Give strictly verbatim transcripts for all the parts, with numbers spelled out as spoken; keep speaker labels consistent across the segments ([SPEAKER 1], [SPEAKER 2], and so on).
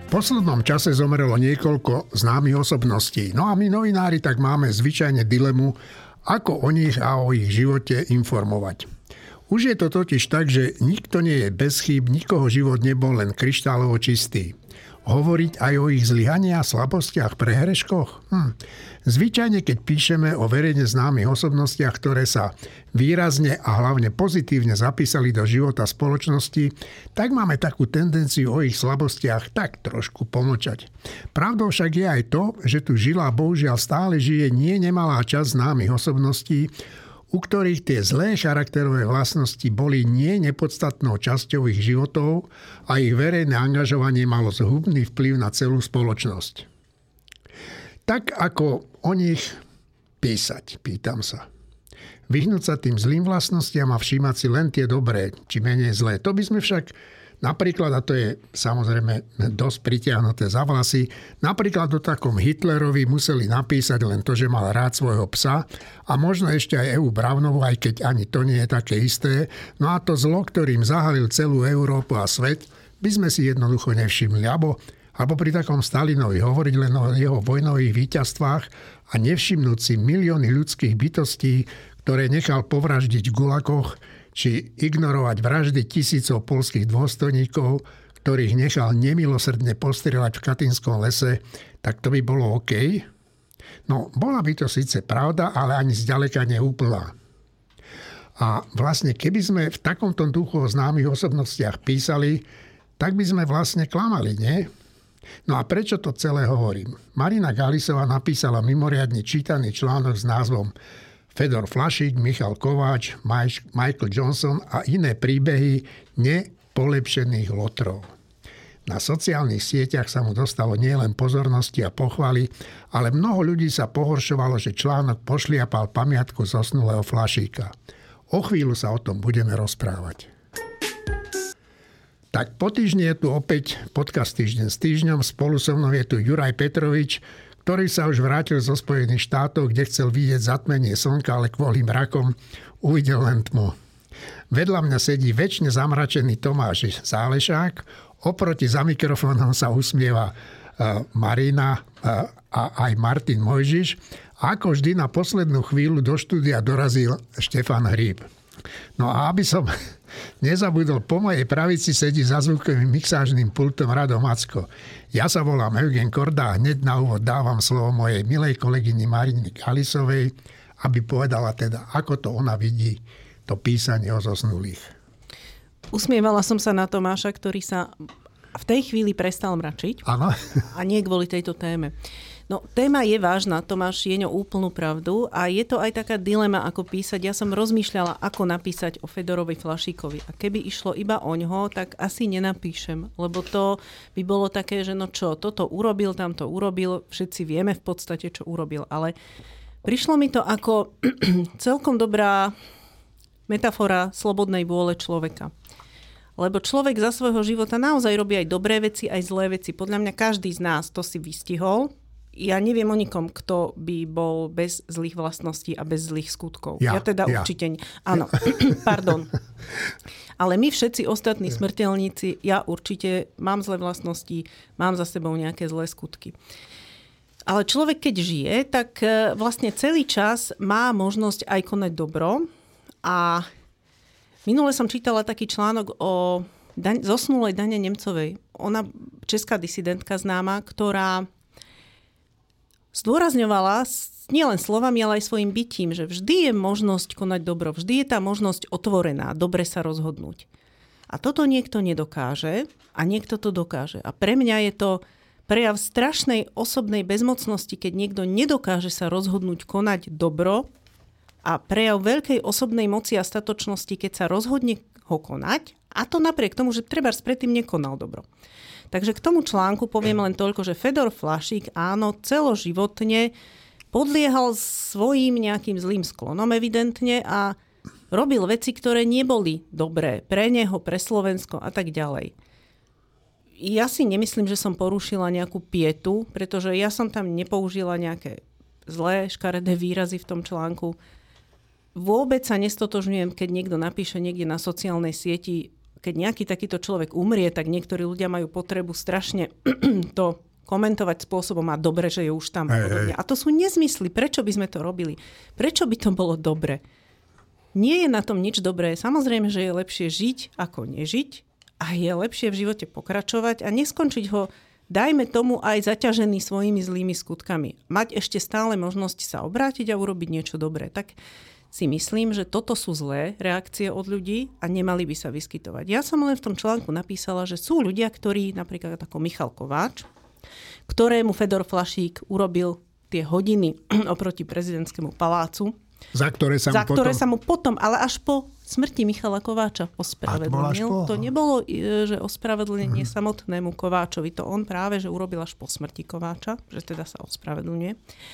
[SPEAKER 1] V poslednom čase zomrelo niekoľko známych osobností. No a my novinári tak máme zvyčajne dilemu, ako o nich a o ich živote informovať. Už je to totiž tak, že nikto nie je bez chýb, nikoho život nebol len kryštálovo čistý. Hovoriť aj o ich zlyhaniach, slabostiach, prehreškoch? Hm. Zvyčajne, keď píšeme o verejne známych osobnostiach, ktoré sa výrazne a hlavne pozitívne zapísali do života spoločnosti, tak máme takú tendenciu o ich slabostiach tak trošku pomlčať. Pravdou však je aj to, že tu žila a bohužiaľ stále žije nie nemalá časť známych osobností, u ktorých tie zlé charakterové vlastnosti boli nie nepodstatnou časťou ich životov a ich verejné angažovanie malo zhubný vplyv na celú spoločnosť. Tak ako o nich písať, pýtam sa. Vyhnúť sa tým zlým vlastnostiam a všímať si len tie dobré, či menej zlé. To by sme však napríklad, a to je samozrejme dosť pritiahnuté za vlasy, napríklad o takom Hitlerovi museli napísať len to, že mal rád svojho psa a možno ešte aj Evu Braunovú, aj keď ani to nie je také isté. No a to zlo, ktorým zahalil celú Európu a svet, by sme si jednoducho nevšimli. Abo, alebo pri takom Stalinovi hovoriť len o jeho vojnových víťazstvách a nevšimnúť si milióny ľudských bytostí, ktoré nechal povraždiť v gulakoch, či ignorovať vraždy tisícov poľských dôstojníkov, ktorých nechal nemilosrdne postrieľať v Katynskom lese, tak to by bolo OK? No, bola by to síce pravda, ale ani zďaleka neúplná. A vlastne, keby sme v takomto duchu o známych osobnostiach písali, tak by sme vlastne klamali, nie? No a prečo to celé hovorím? Marina Galisová napísala mimoriadne čítaný článok s názvom Fedor Flašík, Michal Kováč, Michael Johnson a iné príbehy nepolepšených lotrov. Na sociálnych sieťach sa mu dostalo nielen pozornosti a pochvaly, ale mnoho ľudí sa pohoršovalo, že článok pošliapal pamiatku zosnulého Flašíka. O chvíľu sa o tom budeme rozprávať. Tak po týždni je tu opäť podcast Týždeň s týždňom. Spolu so mnou je tu Juraj Petrovič, ktorý sa už vrátil zo Spojených štátov, kde chcel vidieť zatmenie slnka, ale kvôli mrakom uvidel len tmu. Vedľa mňa sedí väčšine zamračený Tomáš Zálešák, oproti za mikrofónom sa usmieva Marina a aj Martin Mojžiš. A ako vždy na poslednú chvíľu do štúdia dorazil Štefan Hríb. No a aby som nezabudol, po mojej pravici sedí za zvukovým mixážnym pultom Rado Macko. Ja sa volám Eugen Korda a hneď na úvod dávam slovo mojej milej kolegyni Marine Galisovej, aby povedala teda, ako to ona vidí, to písanie o zosnulých.
[SPEAKER 2] Usmievala som sa na Tomáša, ktorý sa v tej chvíli prestal mračiť.
[SPEAKER 1] Áno.
[SPEAKER 2] A nie kvôli tejto téme. No, téma je vážna, Tomáš je ňou úplnú pravdu a je to aj taká dilema, ako písať. Ja som rozmýšľala, ako napísať o Fedorovi Flašíkovi. A keby išlo iba oňho, tak asi nenapíšem, lebo to by bolo také, že no čo, toto urobil, tamto urobil, všetci vieme v podstate, čo urobil. Ale prišlo mi to ako celkom dobrá metafora slobodnej vôle človeka. Lebo človek za svojho života naozaj robí aj dobré veci, aj zlé veci. Podľa mňa každý z nás to si vystihol. Ja neviem o nikom, kto by bol bez zlých vlastností a bez zlých skutkov.
[SPEAKER 1] Ja,
[SPEAKER 2] ja teda
[SPEAKER 1] ja.
[SPEAKER 2] určite... Áno, pardon. Ale my všetci ostatní smrteľníci, ja určite mám zlé vlastnosti, mám za sebou nejaké zlé skutky. Ale človek, keď žije, tak vlastne celý čas má možnosť aj konať dobro. A minule som čítala taký článok o daň, zosnulej Dane Nemcovej. Ona, česká disidentka známa, ktorá zdôrazňovala nielen slovami, ale aj svojim bytím, že vždy je možnosť konať dobro, vždy je tá možnosť otvorená, dobre sa rozhodnúť. A toto niekto nedokáže a niekto to dokáže. A pre mňa je to prejav strašnej osobnej bezmocnosti, keď niekto nedokáže sa rozhodnúť konať dobro a prejav veľkej osobnej moci a statočnosti, keď sa rozhodne ho konať, a to napriek tomu, že trebárs predtým nekonal dobro. Takže k tomu článku poviem len toľko, že Fedor Flašík áno, celoživotne podliehal svojím nejakým zlým sklonom evidentne a robil veci, ktoré neboli dobré pre neho, pre Slovensko a tak ďalej. Ja si nemyslím, že som porušila nejakú pietu, pretože ja som tam nepoužila nejaké zlé, škaredé výrazy v tom článku. Vôbec sa nestotožňujem, keď niekto napíše niekde na sociálnej sieti keď nejaký takýto človek umrie, tak niektorí ľudia majú potrebu strašne to komentovať spôsobom a dobre, že je už tam. Hej, hej. A to sú nezmysly. Prečo by sme to robili? Prečo by to bolo dobre? Nie je na tom nič dobré. Samozrejme, že je lepšie žiť, ako nežiť. A je lepšie v živote pokračovať a neskončiť ho, dajme tomu, aj zaťažený svojimi zlými skutkami. Mať ešte stále možnosť sa obrátiť a urobiť niečo dobré. Tak si myslím, že toto sú zlé reakcie od ľudí a nemali by sa vyskytovať. Ja som len v tom článku napísala, že sú ľudia, ktorí, napríklad ako Michal Kováč, ktorému Fedor Flašík urobil tie hodiny oproti prezidentskému palácu,
[SPEAKER 1] za ktoré sa mu,
[SPEAKER 2] za ktoré
[SPEAKER 1] potom...
[SPEAKER 2] sa mu potom, ale až po smrti Michala Kováča ospravedlnil. To, to nebolo, že ospravedlnenie hmm. samotnému Kováčovi. To on práve, že urobil až po smrti Kováča, že teda sa ospravedlňuje.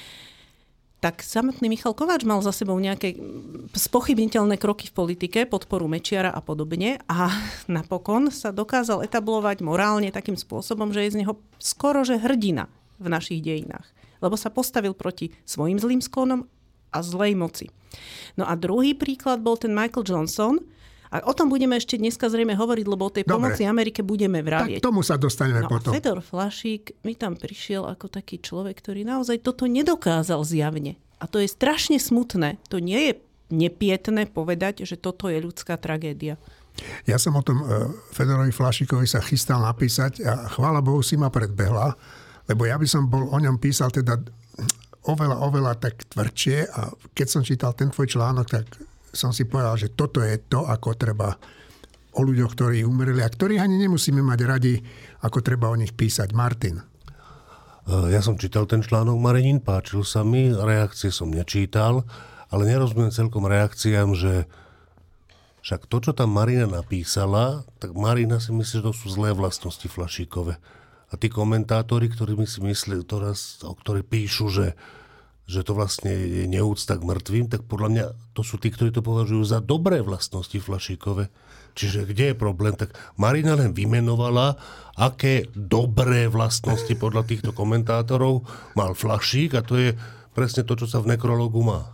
[SPEAKER 2] Tak samotný Michal Kováč mal za sebou nejaké spochybniteľné kroky v politike, podporu Mečiara a podobne a napokon sa dokázal etablovať morálne takým spôsobom, že je z neho skoro že hrdina v našich dejinách. Lebo sa postavil proti svojim zlým sklonom a zlej moci. No a druhý príklad bol ten Michael Johnson. A o tom budeme ešte dneska zrejme hovoriť, lebo o tej Dobre. pomoci Amerike budeme vravieť.
[SPEAKER 1] Tak tomu sa dostaneme
[SPEAKER 2] no
[SPEAKER 1] potom.
[SPEAKER 2] A Fedor Flašík mi tam prišiel ako taký človek, ktorý naozaj toto nedokázal zjavne. A to je strašne smutné. To nie je nepietné povedať, že toto je ľudská tragédia.
[SPEAKER 1] Ja som o tom Fedorovi Flašíkovi sa chystal napísať a chvála Bohu si ma predbehla, lebo ja by som bol o ňom písal teda oveľa, oveľa tak tvrdšie a keď som čítal ten tvoj článok, tak som si povedal, že toto je to, ako treba o ľuďoch, ktorí umreli a ktorých ani nemusíme mať radi, ako treba o nich písať. Martin.
[SPEAKER 3] Ja som čítal ten článok Marinin, páčil sa mi, reakcie som nečítal, ale nerozumiem celkom reakciám, že však to, čo tam Marina napísala, tak Marina si myslí, že to sú zlé vlastnosti Flašíkove. A tí komentátori, ktorí mi si myslí, o ktorí píšu, že že to vlastne je neúcta k mŕtvým, tak podľa mňa to sú tí, ktorí to považujú za dobré vlastnosti Flašíkove. Čiže kde je problém? Tak Marina len vymenovala, aké dobré vlastnosti podľa týchto komentátorov mal Flašík a to je presne to, čo sa v nekrológu má.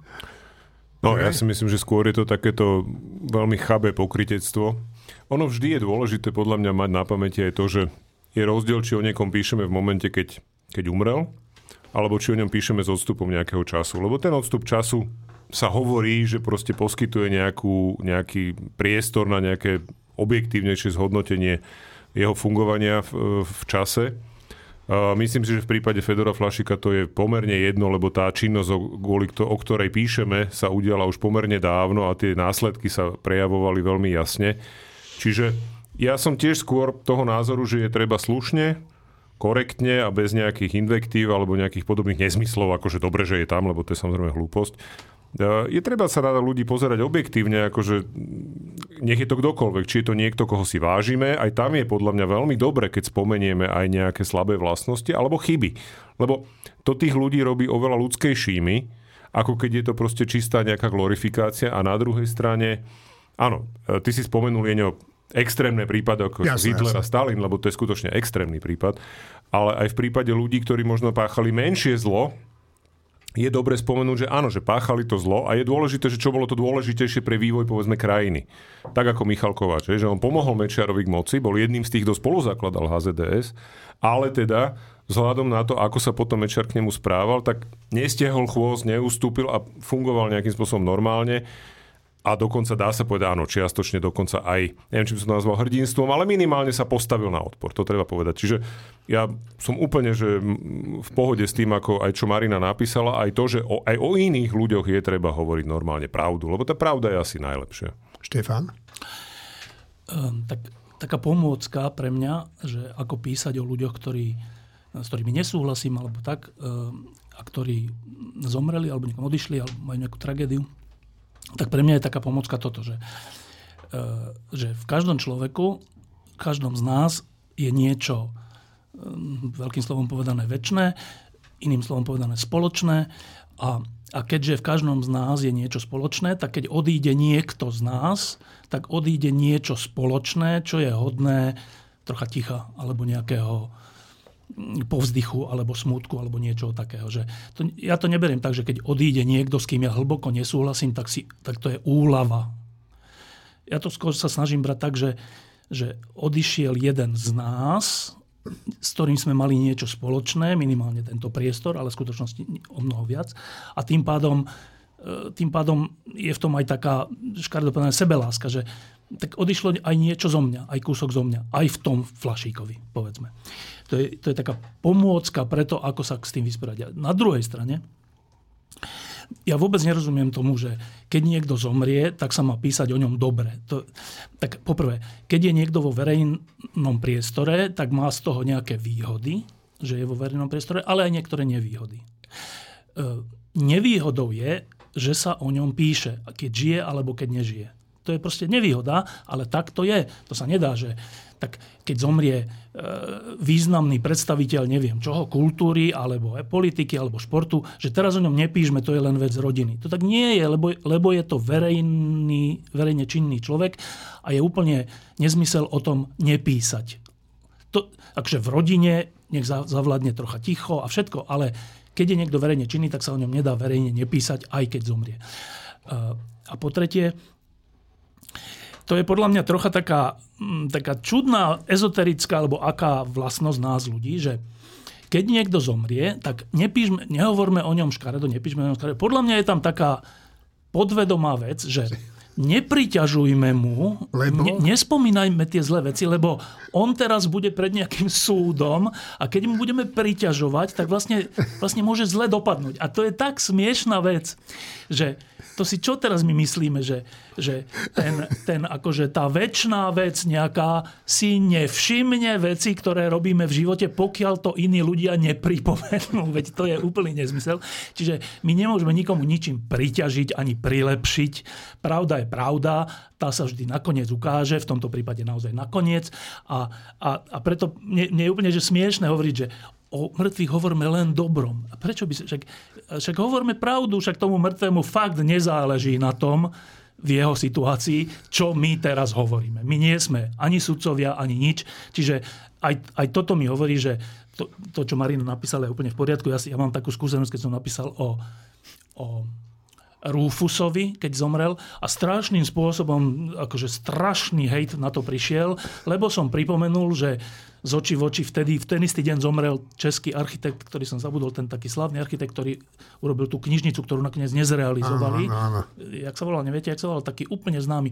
[SPEAKER 4] No ja si myslím, že skôr je to takéto veľmi chabé pokrytectvo. Ono vždy je dôležité podľa mňa mať na pamäti aj to, že je rozdiel, či o niekom píšeme v momente, keď, keď umrel, alebo či o ňom píšeme s odstupom nejakého času. Lebo ten odstup času sa hovorí, že proste poskytuje nejakú, nejaký priestor na nejaké objektívnejšie zhodnotenie jeho fungovania v, v čase. A myslím si, že v prípade Fedora Flašíka to je pomerne jedno, lebo tá činnosť, kvôli to, o ktorej píšeme, sa udiala už pomerne dávno a tie následky sa prejavovali veľmi jasne. Čiže ja som tiež skôr toho názoru, že je treba slušne, korektne a bez nejakých invektív alebo nejakých podobných nezmyslov, akože dobre, že je tam, lebo to je samozrejme hlúposť. Je treba sa na ľudí pozerať objektívne, akože nech je to kdokoľvek, či je to niekto, koho si vážime, aj tam je podľa mňa veľmi dobre, keď spomenieme aj nejaké slabé vlastnosti alebo chyby. Lebo to tých ľudí robí oveľa ľudskejšími, ako keď je to proste čistá nejaká glorifikácia a na druhej strane, áno, ty si spomenul Jeňo, extrémne prípady ako jasne, Hitler jasne. a Stalin, lebo to je skutočne extrémny prípad, ale aj v prípade ľudí, ktorí možno páchali menšie zlo, je dobre spomenúť, že áno, že páchali to zlo a je dôležité, že čo bolo to dôležitejšie pre vývoj, povedzme, krajiny. Tak ako Michal Kováč, že on pomohol Mečiarovi k moci, bol jedným z tých, kto spoluzakladal há zet dé es, ale teda vzhľadom na to, ako sa potom Mečiar k nemu správal, tak nestiahol chvost, neustúpil a fungoval nejakým spôsobom normálne. A dokonca dá sa povedať, áno, čiastočne dokonca aj, neviem, či by som to nazval hrdinstvom, ale minimálne sa postavil na odpor. To treba povedať. Čiže ja som úplne že v pohode s tým, ako aj čo Marina napísala, aj to, že o, aj o iných ľuďoch je treba hovoriť normálne pravdu, lebo tá pravda je asi najlepšia.
[SPEAKER 1] Štefán?
[SPEAKER 5] Um, tak, taká pomôcka pre mňa, že ako písať o ľuďoch, ktorí, s ktorými nesúhlasím, alebo tak, um, a ktorí zomreli, alebo niekam odišli, alebo majú nejakú tragédiu, tak pre mňa je taká pomocka toto, že, že v každom človeku, v každom z nás je niečo, veľkým slovom povedané, večné, iným slovom povedané spoločné. A, a keďže v každom z nás je niečo spoločné, tak keď odíde niekto z nás, tak odíde niečo spoločné, čo je hodné trocha ticha alebo nejakého povzdychu, alebo smútku, alebo niečoho takého. Že to, ja to neberiem tak, že keď odíde niekto, s kým ja hlboko nesúhlasím, tak, si, tak to je úľava. ja to skôr sa snažím brať tak, že, že odišiel jeden z nás, s ktorým sme mali niečo spoločné, minimálne tento priestor, ale v skutočnosti o mnoho viac. A tým pádom, tým pádom je v tom aj taká škaredopovedané sebeláska, že tak odišlo aj niečo zo mňa, aj kúsok zo mňa, aj v tom flašíkovi, povedzme. To je, to je taká pomôcka pre to, ako sa s tým vysporiadať. Na druhej strane, ja vôbec nerozumiem tomu, že keď niekto zomrie, tak sa má písať o ňom dobre. To, tak poprvé, keď je niekto vo verejnom priestore, tak má z toho nejaké výhody, že je vo verejnom priestore, ale aj niektoré nevýhody. E, nevýhodou je, že sa o ňom píše, keď žije alebo keď nežije. To je proste nevýhoda, ale tak to je. To sa nedá, že tak keď zomrie e, významný predstaviteľ, neviem čoho, kultúry, alebo e, politiky, alebo športu, že teraz o ňom nepíšme, to je len vec rodiny. To tak nie je, lebo, lebo je to verejný, verejne činný človek a je úplne nezmysel o tom nepísať. To, takže v rodine nech zavládne trocha ticho a všetko, ale keď je niekto verejne činný, tak sa o ňom nedá verejne nepísať, aj keď zomrie. E, a po tretie, to je podľa mňa trocha taká, taká čudná, ezoterická alebo aká vlastnosť nás ľudí, že keď niekto zomrie, tak nepíšme, nehovorme o ňom škaredo, nepíšme o ňom škaredo. Podľa mňa je tam taká podvedomá vec, že nepriťažujme mu, ne, nespomínajme tie zlé veci, lebo on teraz bude pred nejakým súdom a keď mu budeme priťažovať, tak vlastne, vlastne môže zle dopadnúť. A to je tak smiešná vec, že to si čo teraz my myslíme, že, že ten, ten akože tá večná vec nejaká si nevšimne veci, ktoré robíme v živote, pokiaľ to iní ľudia nepripomenú. Veď to je úplný nezmysel. Čiže my nemôžeme nikomu ničím priťažiť ani prilepšiť. Pravda je pravda, tá sa vždy nakoniec ukáže, v tomto prípade naozaj nakoniec. A, a, a preto mne, mne je úplne že smiešne hovoriť, že o mŕtvych hovoríme len dobrom. A prečo by sa... Však, však hovoríme pravdu, však tomu mŕtvemu fakt nezáleží na tom, v jeho situácii, čo my teraz hovoríme. My nie sme ani sudcovia, ani nič. Čiže aj, aj toto mi hovorí, že to, to čo Marina napísala, je úplne v poriadku. Ja, si, ja mám takú skúsenosť, keď som napísal o, o Rufusovi, keď zomrel, a strašným spôsobom, akože strašný hejt na to prišiel, lebo som pripomenul, že z očí v oči vtedy, v ten istý deň zomrel český architekt, ktorý som zabudol, ten taký slavný architekt, ktorý urobil tú knižnicu, ktorú nakoniec nezrealizovali. Áno, áno. Jak sa volal, neviete, jak sa volal? Taký úplne známy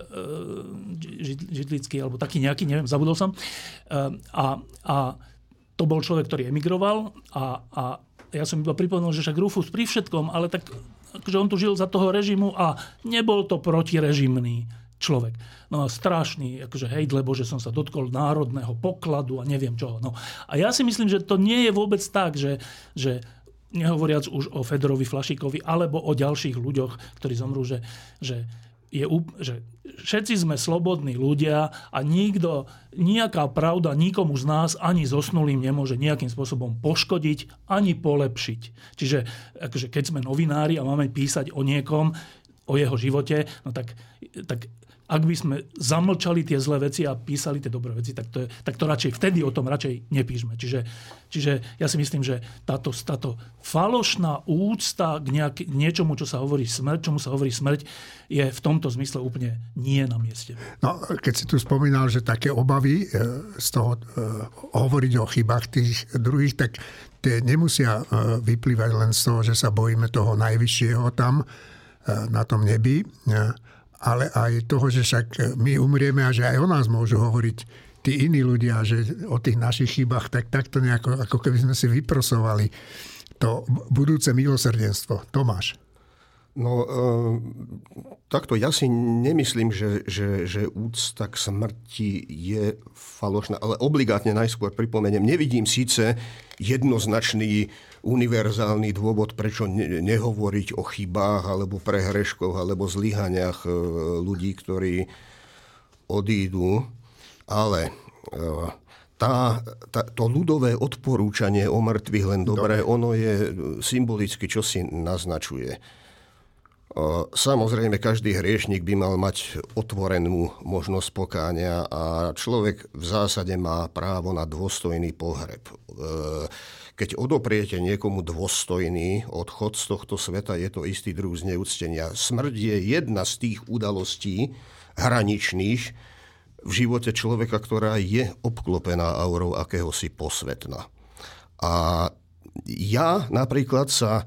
[SPEAKER 5] židlický, alebo taký nejaký, neviem, zabudol som. A, a to bol človek, ktorý emigroval a, a ja som iba pripomenul, že však Rufus pri všetkom, ale tak, že on tu žil za toho režimu a nebol to protirežimný človek. No strašný, akože hejt, lebo že som sa dotkol národného pokladu a neviem čoho. No. A ja si myslím, že to nie je vôbec tak, že, že nehovoriac už o Fedorovi Flašíkovi alebo o ďalších ľuďoch, ktorí zomrú, že, že, je, že všetci sme slobodní ľudia a nikto, nejaká pravda nikomu z nás ani zosnulým nemôže nejakým spôsobom poškodiť ani polepšiť. Čiže akože keď sme novinári a máme písať o niekom, o jeho živote, no tak, tak ak by sme zamlčali tie zlé veci a písali tie dobré veci, tak to, je, tak to radšej vtedy o tom radšej nepíšme. Čiže, čiže ja si myslím, že táto, táto falošná úcta k nejak, niečomu, čo sa hovorí smrť, čomu sa hovorí smrť, je v tomto zmysle úplne nie na mieste.
[SPEAKER 1] No, keď si tu spomínal, že také obavy z toho hovoriť o chybách tých druhých, tak tie nemusia vyplývať len z toho, že sa bojíme toho najvyššieho tam na tom nebi, ale aj toho, že však my umrieme a že aj o nás môžu hovoriť tí iní ľudia, že o tých našich chybách, tak takto nejako, ako keby sme si vyprosovali to budúce milosrdenstvo. Tomáš.
[SPEAKER 6] No, e, takto ja si nemyslím, že, že, že úcta k smrti je falošná, ale obligátne najskôr pripomeniem, nevidím síce jednoznačný univerzálny dôvod, prečo ne- nehovoriť o chybách alebo prehreškoch alebo zlyhaniach e, ľudí, ktorí odídu, ale e, tá, tá, to ľudové odporúčanie o mŕtvych len dobré, ono je symbolicky, čo si naznačuje. Samozrejme, každý hriešnik by mal mať otvorenú možnosť pokánia a človek v zásade má právo na dôstojný pohreb. keď odopriete niekomu dôstojný odchod z tohto sveta, je to istý druh zneúctenia. Smrť je jedna z tých udalostí hraničných v živote človeka, ktorá je obklopená aurou akéhosi posvetna. A ja napríklad sa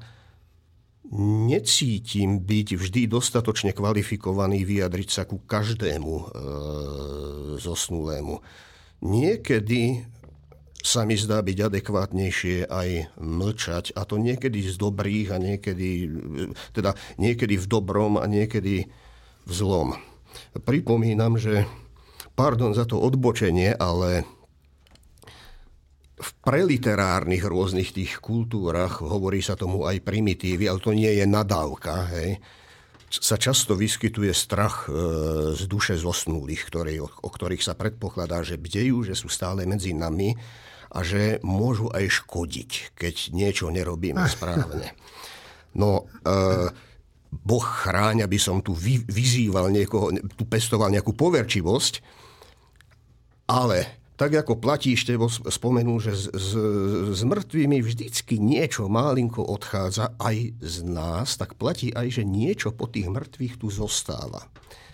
[SPEAKER 6] necítim byť vždy dostatočne kvalifikovaný vyjadriť sa ku každému e, zosnulému. Niekedy sa mi zdá byť adekvátnejšie aj mlčať, a to niekedy z dobrých a niekedy, teda niekedy v dobrom a niekedy v zlom. Pripomínam, že, pardon za to odbočenie, ale v preliterárnych rôznych tých kultúrach, hovorí sa tomu aj primitívy, ale to nie je nadávka, hej, sa často vyskytuje strach e, z duše zosnulých, ktorý, o, o ktorých sa predpokladá, že bdejú, že sú stále medzi nami a že môžu aj škodiť, keď niečo nerobíme správne. No, e, Boh chráň, aby som tu vy, vyzýval niekoho, tu pestoval nejakú poverčivosť, ale tak ako platí, Števo spomenul, že s, s, s mŕtvými vždycky niečo málinko odchádza aj z nás, tak platí aj, že niečo po tých mŕtvych tu zostáva.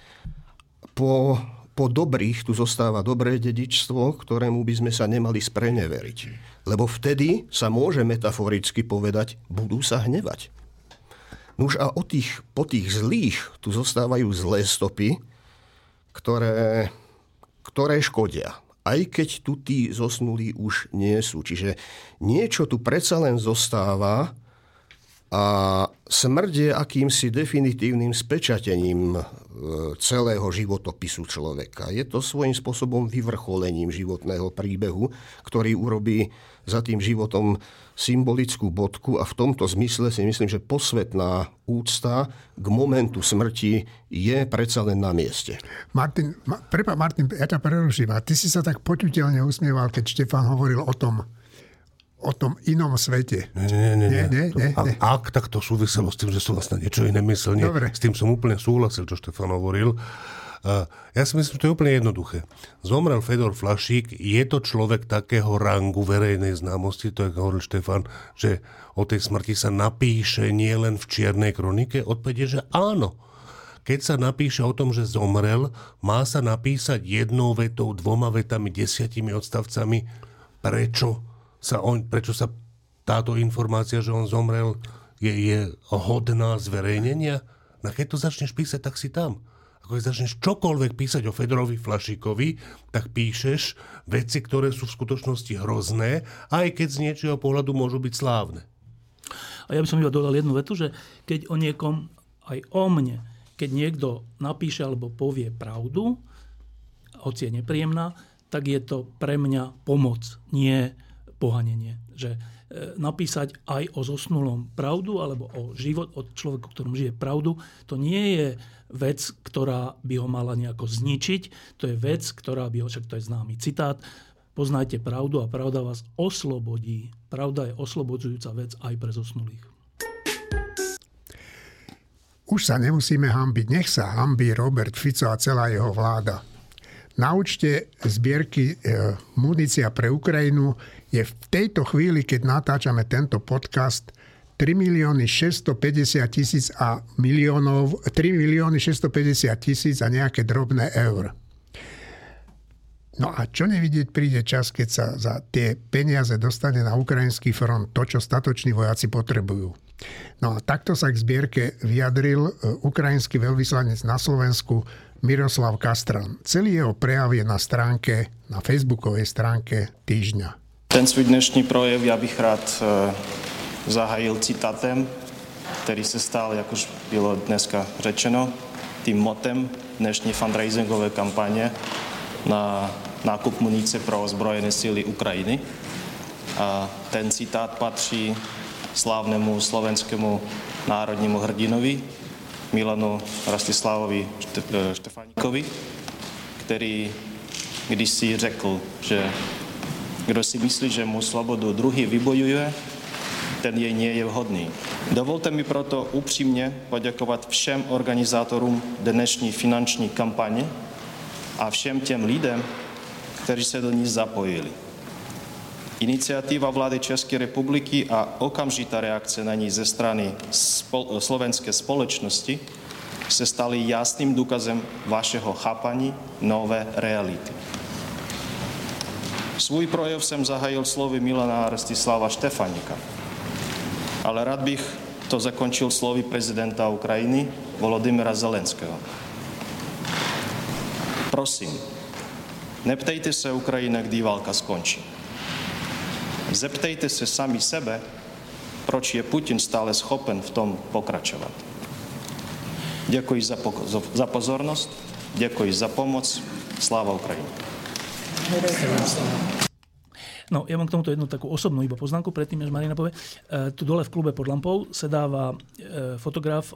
[SPEAKER 6] Po, po dobrých tu zostáva dobré dedičstvo, ktorému by sme sa nemali spreneveriť. Lebo vtedy sa môže metaforicky povedať, budú sa hnevať. Nuž a o tých, po tých zlých tu zostávajú zlé stopy, ktoré, ktoré škodia. Aj keď tu tí zosnulí už nie sú. Čiže niečo tu predsa len zostáva a smrť je akýmsi definitívnym spečatením celého životopisu človeka. Je to svojím spôsobom vyvrcholením životného príbehu, ktorý urobí za tým životom symbolickú bodku, a v tomto zmysle si myslím, že posvetná úcta k momentu smrti je predsa len na mieste.
[SPEAKER 1] Martin, ma, prepá, Martin, ja ťa preruším. A ty si sa tak počuteľne usmieval, keď Štefan hovoril o tom, o tom inom svete.
[SPEAKER 3] Nie, nie, nie. nie.
[SPEAKER 1] nie, nie,
[SPEAKER 3] to,
[SPEAKER 1] nie.
[SPEAKER 3] Ak, tak to súviselo s tým, že som vlastne niečo iné myslel. Nie, s tým som úplne súhlasil, čo Štefan hovoril. Uh, ja si myslím, že to je úplne jednoduché. Zomrel Fedor Flašík, je to človek takého rangu verejnej známosti, to je, hovoril Štefan, že o tej smrti sa napíše nie len v čiernej kronike. Odpoveď je, že áno. Keď sa napíše o tom, že zomrel, má sa napísať jednou vetou, dvoma vetami, desiatimi odstavcami, prečo sa, on, prečo sa táto informácia, že on zomrel, je, je hodná zverejnenia. No keď to začneš písať, tak si tam. Keď začneš čokoľvek písať o Fedorovi Flašíkovi, tak píšeš veci, ktoré sú v skutočnosti hrozné, aj keď z niečieho pohľadu môžu byť slávne.
[SPEAKER 5] A ja by som iba dodal jednu vetu, že keď o niekom, aj o mne, keď niekto napíše alebo povie pravdu, hoci je nepríjemná, tak je to pre mňa pomoc, nie pohanenie. Že napísať aj o zosnulom pravdu alebo o život od človeku, ktorom žije pravdu, to nie je vec, ktorá by ho mala nejako zničiť. To je vec, ktorá by ho, však to je známy citát, poznajte pravdu a pravda vás oslobodí. Pravda je oslobodzujúca vec aj pre zosnulých.
[SPEAKER 1] Už sa nemusíme hanbiť. Nech sa hanbí Robert Fico a celá jeho vláda. Na účte zbierky e, munícia pre Ukrajinu je v tejto chvíli, keď natáčame tento podcast, tri milióny šesťstopäťdesiat tisíc a miliónov, tri milióny šesťstopäťdesiat tisíc a nejaké drobné eur. No a čo nevidieť, príde čas, keď sa za tie peniaze dostane na ukrajinský front to, čo statoční vojaci potrebujú. No a takto sa k zbierke vyjadril ukrajinský veľvyslanec na Slovensku Miroslav Kastran. Celý jeho prejav je na stránke, na facebookovej stránke Týždňa.
[SPEAKER 7] Ten svůj dnešní projev já bych rád zahájil citátem, který se stal, jak už bylo dneska řečeno, tím motem dnešní fundraisingové kampaně na nákup munice pro ozbrojené síly Ukrajiny. A ten citát patří slávnému slovenskému národnímu hrdinovi Milanu Rastislavovi Štefáníkovi, který když si řekl, že kdo si myslí, že mu slobodu druhý vybojuje, ten jej nie je vhodný. Dovolte mi proto upřímně poděkovat všem organizátorům dnešní finanční kampaně a všem těm lidem, kteří se do ní zapojili. Iniciatíva vlády Českej republiky a okamžitá reakcia na ní ze strany spol- slovenskej spoločnosti se stali jasným důkazem vašeho chápaní nové reality. Svůj projev jsem zahájil slovy Milana Rostislava Štefanika, ale rád bych to zakončil slovy prezidenta Ukrajiny Volodymyra Zelenského. Prosím, neptejte se Ukrajiny, kdy válka skončí. Zeptejte se sami sebe, proč je Putin stále schopen v tom pokračovat. Děkuji za, po- za pozornost, děkuji za pomoc. Sláva Ukrajine.
[SPEAKER 5] No, ja mám k tomuto jednu takú osobnú iba poznámku, predtým, než Marina povie. E, tu dole v klube pod lampou sedáva e, fotograf e,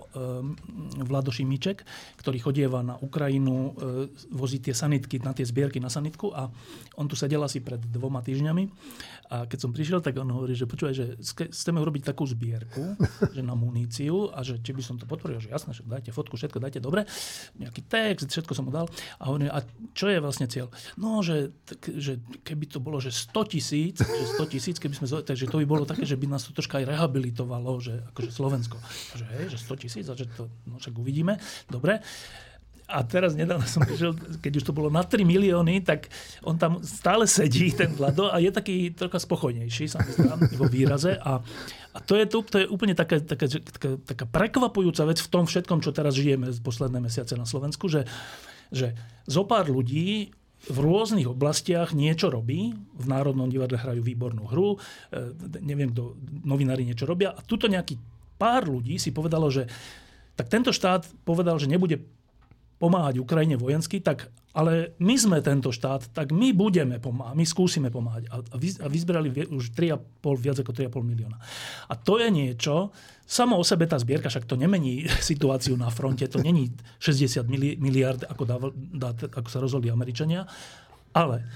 [SPEAKER 5] Vlado Šimíček, ktorý chodieva na Ukrajinu, e, vozí tie sanitky, na tie zbierky na sanitku a on tu sedel asi pred dvoma týždňami a keď som prišiel, tak on hovorí, že počúvaj, že chceme urobiť takú zbierku, že na muníciu a že či by som to podporil, že jasné, že dajte fotku, všetko dajte dobre, nejaký text, všetko som mu dal a hovorí, a čo je vlastne cieľ? No, že, že keby to bolo, že sto tisíc, že sto tisíc, keby sme, takže to by bolo také, že by nás to troška aj rehabilitovalo, že akože Slovensko. A že hej, že sto tisíc, a že to, no však uvidíme, dobre. A teraz nedávno som prišiel, keď už to bolo na tri milióny, tak on tam stále sedí, ten Vlado, a je taký trocha spokojnejší, sa mi zdá, vo výraze. A, a to, je, to, to je úplne taká, taká, taká, taká prekvapujúca vec v tom všetkom, čo teraz žijeme z posledné mesiace na Slovensku, že, že zo pár ľudí v rôznych oblastiach niečo robí. V Národnom divadle hrajú výbornú hru, neviem, kto, novinári niečo robia. A tuto nejaký pár ľudí si povedalo, že tak tento štát povedal, že nebude pomáhať Ukrajine vojensky, tak ale my sme tento štát, tak my budeme pomáhať, my skúsime pomáhať. A, a, vy, a vyzberali už tri a pol, viac ako tri a pol milióna. A to je niečo, samo o sebe tá zbierka, však to nemení situáciu na fronte, to není šesťdesiat miliárd, ako, dá, dá, ako sa rozhodli Američania, ale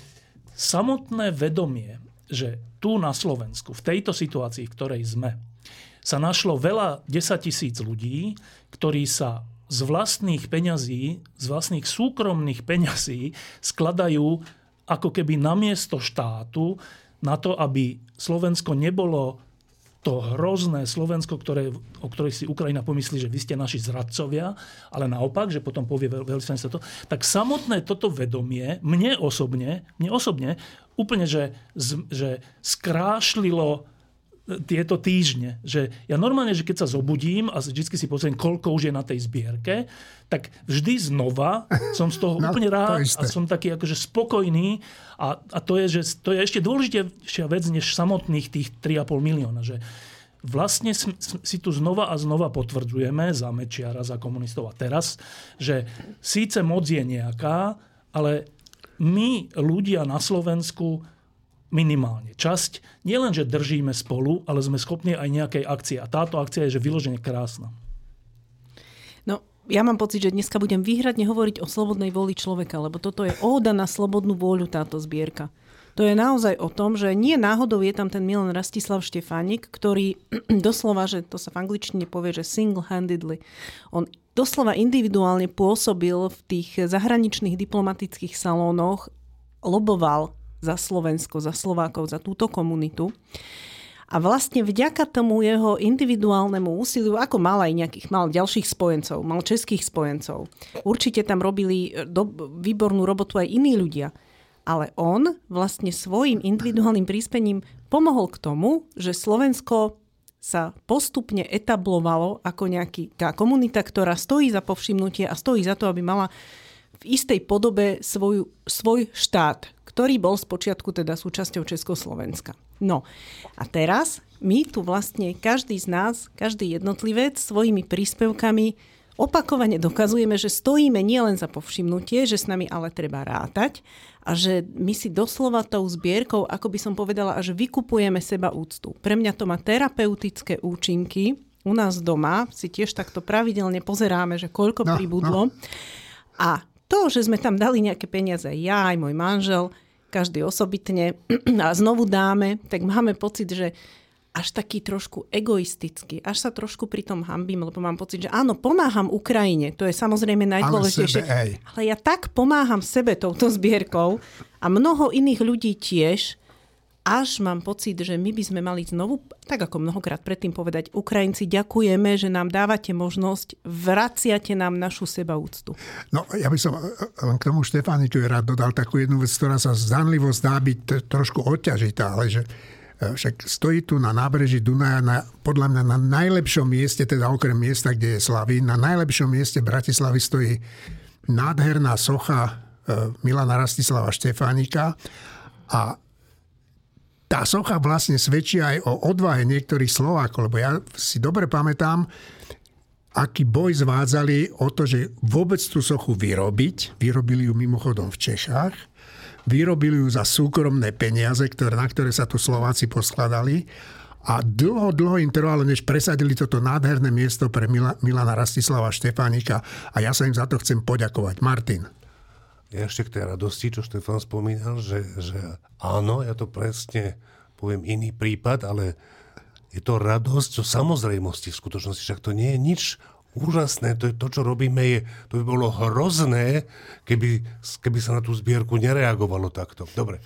[SPEAKER 5] samotné vedomie, že tu na Slovensku, v tejto situácii, v ktorej sme, sa našlo veľa desaťtisíc ľudí, ktorí sa z vlastných peňazí, z vlastných súkromných peňazí skladajú ako keby namiesto štátu na to, aby Slovensko nebolo to hrozné Slovensko, ktoré, o ktorej si Ukrajina pomyslí, že vy ste naši zradcovia, ale naopak, že potom povie veľvyslanectvo to, tak samotné toto vedomie mne osobne, mne osobne úplne, že, že skrášlilo tieto týždne. Že ja normálne, že keď sa zobudím a vždy si pozriem, koľko už je na tej zbierke, tak vždy znova som z toho no, úplne rád a som taký akože spokojný a, a to je, že to je ešte dôležitejšia vec než samotných tých tri a pol milióna. Že vlastne si tu znova a znova potvrdzujeme za Mečiara, za komunistov a teraz, že síce moc je nejaká, ale my ľudia na Slovensku minimálne časť. Nielen, že držíme spolu, ale sme schopní aj nejakej akcie. A táto akcia je, že vyložene krásna.
[SPEAKER 2] No, ja mám pocit, že dneska budem výhradne hovoriť o slobodnej vôli človeka, lebo toto je óda na slobodnú vôľu, táto zbierka. To je naozaj o tom, že nie náhodou je tam ten Milan Rostislav Štefánik, ktorý doslova, že to sa v angličtine povie, že single-handedly. On doslova individuálne pôsobil v tých zahraničných diplomatických salónoch, loboval za Slovensko, za Slovákov, za túto komunitu. A vlastne vďaka tomu jeho individuálnemu úsiliu, ako mal aj nejakých, mal ďalších spojencov, mal českých spojencov. Určite tam robili do, výbornú robotu aj iní ľudia. Ale on vlastne svojim individuálnym príspením pomohol k tomu, že Slovensko sa postupne etablovalo ako nejaká komunita, ktorá stojí za povšimnutie a stojí za to, aby mala v istej podobe svoju, svoj štát, ktorý bol spočiatku teda súčasťou Československa. No a teraz my tu vlastne každý z nás, každý jednotlivec svojimi príspevkami opakovane dokazujeme, že stojíme nielen za povšimnutie, že s nami ale treba rátať a že my si doslova tou zbierkou, ako by som povedala, až vykupujeme seba úctu. Pre mňa to má terapeutické účinky. U nás doma si tiež takto pravidelne pozeráme, že koľko no, pribudlo. No. A to, že sme tam dali nejaké peniaze, ja aj môj manžel, každý osobitne a znovu dáme, tak máme pocit, že až taký trošku egoistický, až sa trošku pri tom hanbím, lebo mám pocit, že áno, pomáham Ukrajine, to je samozrejme najdôležitejšie. Ale, ale ja tak pomáham sebe touto zbierkou a mnoho iných ľudí tiež až mám pocit, že my by sme mali znovu, tak ako mnohokrát predtým povedať, Ukrajinci, ďakujeme, že nám dávate možnosť, vraciate nám našu sebaúctu.
[SPEAKER 1] No, ja by som len k tomu Štefánikovi rád dodal takú jednu vec, ktorá sa zdanlivo zdá byť trošku odťažitá, ale že však stojí tu na nábreží Dunaja na, podľa mňa na najlepšom mieste, teda okrem miesta, kde je Slavín, na najlepšom mieste Bratislavy stojí nádherná socha Milana Rastislava Štefánika a tá socha vlastne svedčí aj o odvahe niektorých Slovákov, lebo ja si dobre pamätám, aký boj zvádzali o to, že vôbec tú sochu vyrobiť. Vyrobili ju mimochodom v Čechách. Vyrobili ju za súkromné peniaze, ktoré, na ktoré sa tu Slováci poskladali. A dlho, dlho im trvalo, než presadili toto nádherné miesto pre Mila, Milana Rastislava Štefánika. A ja sa im za to chcem poďakovať. Martin.
[SPEAKER 3] Ja ešte k tej radosti, čo Štefán spomínal, že, že áno, ja to presne poviem iný prípad, ale je to radosť o samozrejmosti v skutočnosti. Však to nie je nič úžasné. To, je to čo robíme, je, to by bolo hrozné, keby, keby sa na tú zbierku nereagovalo takto. Dobre.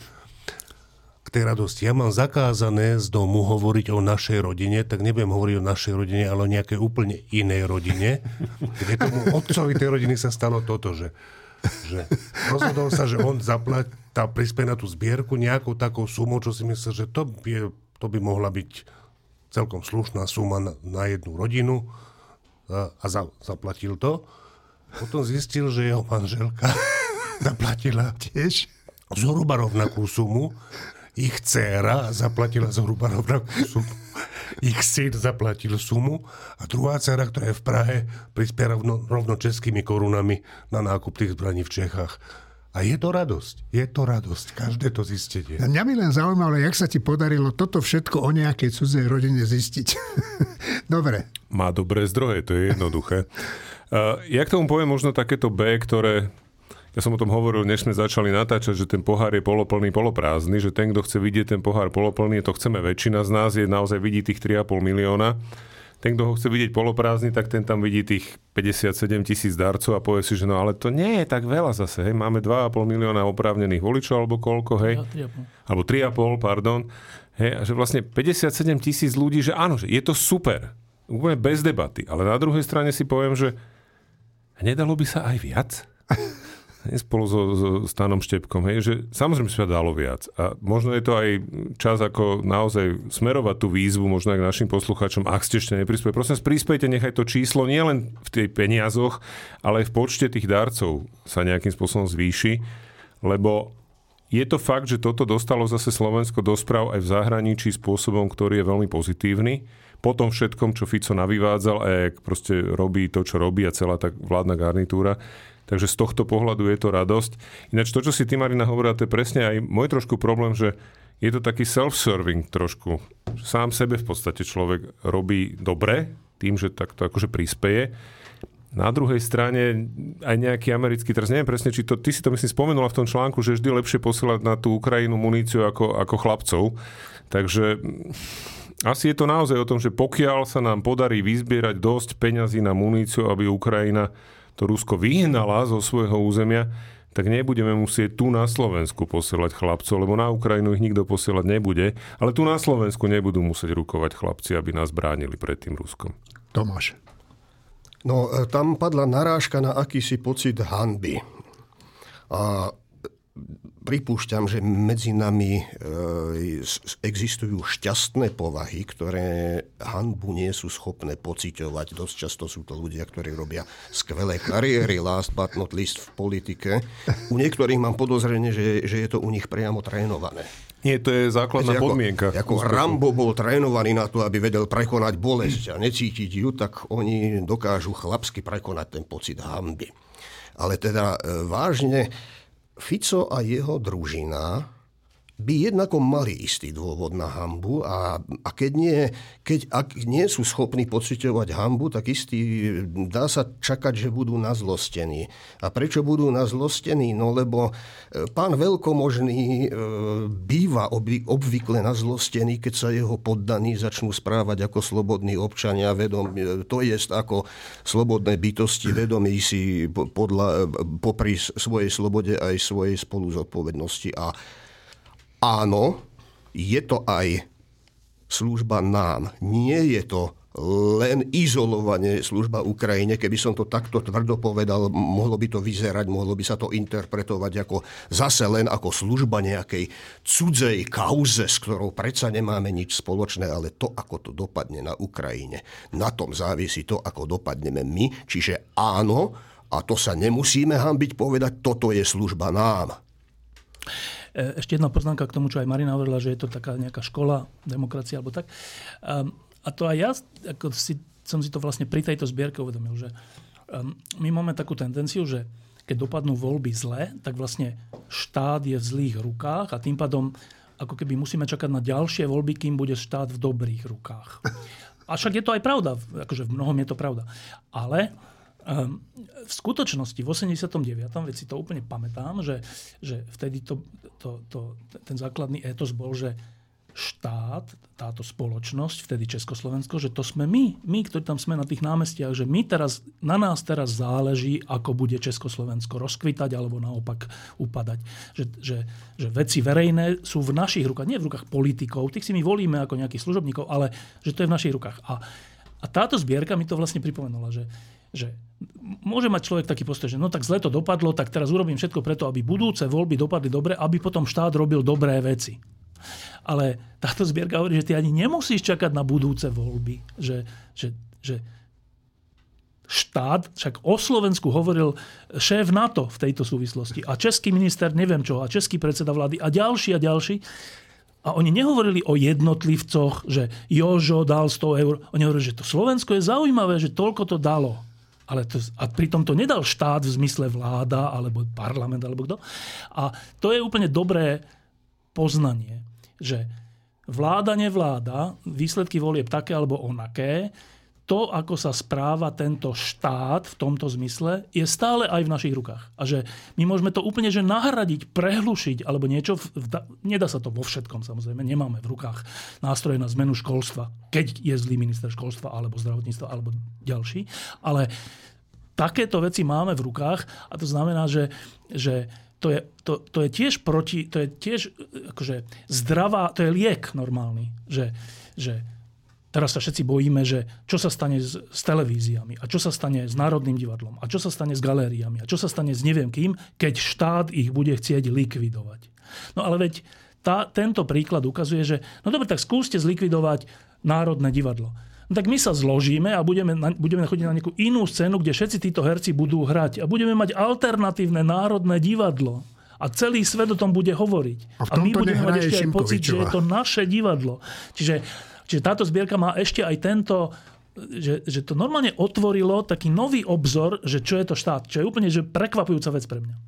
[SPEAKER 3] K tej radosti. Ja mám zakázané z domu hovoriť o našej rodine, tak nebudem hovoriť o našej rodine, ale o nejakej úplne inej rodine, kde tomu otcovi tej rodiny sa stalo toto, že že rozhodol sa, že on zaplatí, tá prispie na tú zbierku nejakou takou sumou, čo si myslel, že to by, to by mohla byť celkom slušná suma na, na jednu rodinu a, a za, zaplatil to. Potom zistil, že jeho manželka zaplatila tiež zhruba rovnakú sumu, ich dcéra zaplatila zhruba rovnakú sumu, ich syn zaplatil sumu a druhá dcéra, ktorá je v Prahe, prispie rovno, rovno českými korunami na nákup tých zbraní v Čechách. A je to radosť. Je to radosť. Každé to zistenie.
[SPEAKER 1] Mňa by len zaujímalo, jak sa ti podarilo toto všetko o nejakej cudzej rodine zistiť. Dobre.
[SPEAKER 4] Má dobré zdroje, to je jednoduché. Uh, ja k tomu poviem možno takéto B, ktoré... Ja som o tom hovoril, než sme začali natáčať, že ten pohár je poloplný, poloprázdny, že ten, kto chce vidieť ten pohár poloplný, to chceme väčšina z nás, je naozaj vidí tých tri a pol milióna. Ten, kto ho chce vidieť poloprázdny, tak ten tam vidí tých päťdesiatsedem tisíc darcov a povie si, že no ale to nie je tak veľa zase. Hej. Máme dva a pol milióna oprávnených voličov, alebo koľko, hej? Ja, tri a pol. Alebo tri a pol, pardon. Hej, a že vlastne päťdesiatsedem tisíc ľudí, že áno, že je to super. Úplne bez debaty. Ale na druhej strane si poviem, že nedalo by sa aj viac? Spolu so, so Stanom Štepkom, hej, že samozrejme sa dalo viac. A možno je to aj čas, ako naozaj smerovať tú výzvu možno aj k našim poslucháčom, ak ste ešte neprispeli. Prosím vás, prispejte, nechaj to číslo nielen v tej peniazoch, ale aj v počte tých darcov sa nejakým spôsobom zvýši, lebo je to fakt, že toto dostalo zase Slovensko do správ aj v zahraničí spôsobom, ktorý je veľmi pozitívny. Po tom všetkom, čo Fico navyvádzal a jak proste robí to, čo robí a celá tá vládna garnitúra. Takže z tohto pohľadu je to radosť. Ináč to, čo si ty, Marina, hovorila, to je presne aj môj trošku problém, že je to taký self-serving trošku. Sám sebe v podstate človek robí dobre tým, že takto akože prispeje. Na druhej strane aj nejaký americký, teraz neviem presne, či to, ty si to myslím spomenula v tom článku, že vždy lepšie posielať na tú Ukrajinu muníciu ako, ako chlapcov. Takže asi je to naozaj o tom, že pokiaľ sa nám podarí vyzbierať dosť peňazí na muníciu, aby Ukrajina to Rusko vyhnala zo svojho územia, tak nebudeme musieť tu na Slovensku posielať chlapcov, lebo na Ukrajinu ich nikto posielať nebude, ale tu na Slovensku nebudú musieť rukovať chlapci, aby nás bránili pred tým Ruskom.
[SPEAKER 1] Tomáš.
[SPEAKER 6] No, tam padla narážka na akýsi pocit hanby. A pripúšťam, že medzi nami e, existujú šťastné povahy, ktoré hanbu nie sú schopné pociťovať. Dosť často sú to ľudia, ktorí robia skvelé kariéry, last but not least v politike. U niektorých mám podozrenie, že, že je to u nich priamo trénované.
[SPEAKER 4] Nie, to je základná
[SPEAKER 6] Viete,
[SPEAKER 4] podmienka.
[SPEAKER 6] Ako, ako Rambo bol trénovaný na to, aby vedel prekonať bolesť a necítiť ju, tak oni dokážu chlapsky prekonať ten pocit hanby. Ale teda e, vážne, Fico a jeho družina by jednako mali istý dôvod na hanbu a, a keď, nie, keď ak nie sú schopní pociťovať hanbu, tak istý dá sa čakať, že budú nazlostení. A prečo budú nazlostení? No lebo pán veľkomožný e, býva obvy, obvykle nazlostený, keď sa jeho poddaní začnú správať ako slobodní občania, vedom, to jest ako slobodné bytosti, vedomí si podľa, popri svojej slobode aj svojej spoluzodpovednosti. A áno, je to aj služba nám. Nie je to len izolovane služba Ukrajine. Keby som to takto tvrdo povedal, mohlo by to vyzerať, mohlo by sa to interpretovať ako zase len ako služba nejakej cudzej kauze, s ktorou predsa nemáme nič spoločné, ale to, ako to dopadne na Ukrajine, na tom závisí to, ako dopadneme my. Čiže áno, a to sa nemusíme hanbiť povedať, toto je služba nám.
[SPEAKER 5] Ešte jedna poznámka k tomu, čo aj Marina hovorila, že je to taká nejaká škola demokracie alebo tak. Um, A to aj ja ako si, som si to vlastne pri tejto zbierke uvedomil, že um, my máme takú tendenciu, že keď dopadnú voľby zle, tak vlastne štát je v zlých rukách a tým pádom ako keby musíme čakať na ďalšie voľby, kým bude štát v dobrých rukách. A však je to aj pravda, akože v mnohom je to pravda. Ale um, v skutočnosti v osemdesiatom deviatom veď si to úplne pamätám, že, že vtedy to, to, to, ten základný étos bol, že štát, táto spoločnosť, vtedy Československo, že to sme my, my, ktorí tam sme na tých námestiach, že my teraz, na nás teraz záleží, ako bude Československo rozkvitať alebo naopak upadať. Že, že, že veci verejné sú v našich rukách, nie v rukách politikov, tých si my volíme ako nejakých služobníkov, ale že to je v našich rukách. A, a táto zbierka mi to vlastne pripomenula, že, že môže mať človek taký postoj, že no tak zle to dopadlo, tak teraz urobím všetko preto, aby budúce voľby dopadli dobre, aby potom štát robil dobré veci. Ale táto zbierka hovorí, že ty ani nemusíš čakať na budúce voľby. Že, že, že štát, však o Slovensku hovoril šéf NATO v tejto súvislosti a český minister neviem čo a český predseda vlády a ďalší a ďalší. A oni nehovorili o jednotlivcoch, že Jožo dal sto eur. Oni hovorili, že to Slovensko je zaujímavé, že toľko to dalo. Ale to, a pritom to nedal štát v zmysle vláda alebo parlament alebo kto. A to je úplne dobré poznanie, že vláda, nevláda, výsledky volieb také alebo onaké, to, ako sa správa tento štát v tomto zmysle, je stále aj v našich rukách. A že my môžeme to úplne že nahradiť, prehlušiť alebo niečo. V, nedá sa to vo všetkom, samozrejme. Nemáme v rukách nástroje na zmenu školstva, keď je zlý minister školstva alebo zdravotníctva alebo ďalší. Ale takéto veci máme v rukách a to znamená, že, že To je, to, to je tiež proti, to je tiež akože zdravá, to je liek normálny, že, že teraz sa všetci bojíme, že čo sa stane s, s televíziami a čo sa stane s Národným divadlom a čo sa stane s galériami a čo sa stane s neviem kým, keď štát ich bude chcieť likvidovať. No ale veď tá, tento príklad ukazuje, že no dobre, tak skúste zlikvidovať Národné divadlo. No tak my sa zložíme a budeme, na, budeme chodiť na nejakú inú scénu, kde všetci títo herci budú hrať a budeme mať alternatívne Národné divadlo. A celý svet o tom bude hovoriť. A, a my budeme mať ešte aj pocit, že je to naše divadlo. Čiže, čiže táto zbierka má ešte aj tento, že, že to normálne otvorilo taký nový obzor, že čo je to štát. Čo je úplne že prekvapujúca vec pre mňa.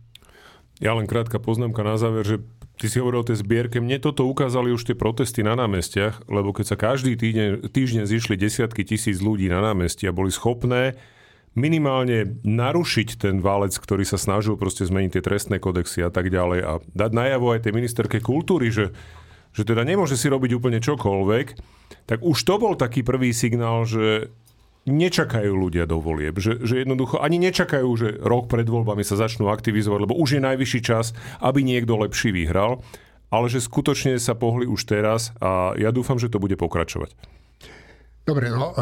[SPEAKER 4] Ja len krátka poznámka na záver, že ty si hovoril o tej zbierke. Mne toto ukázali už tie protesty na námestiach, lebo keď sa každý týždeň, týždeň zišli desiatky tisíc ľudí na námestí a boli schopné minimálne narušiť ten válec, ktorý sa snažil proste zmeniť tie trestné kodexy a tak ďalej a dať najavo aj tej ministerke kultúry, že, že teda nemôže si robiť úplne čokoľvek, tak už to bol taký prvý signál, že nečakajú ľudia do volieb, že, že jednoducho ani nečakajú, že rok pred voľbami sa začnú aktivizovať, lebo už je najvyšší čas, aby niekto lepší vyhral, ale že skutočne sa pohli už teraz a ja dúfam, že to bude pokračovať.
[SPEAKER 1] Dobre, no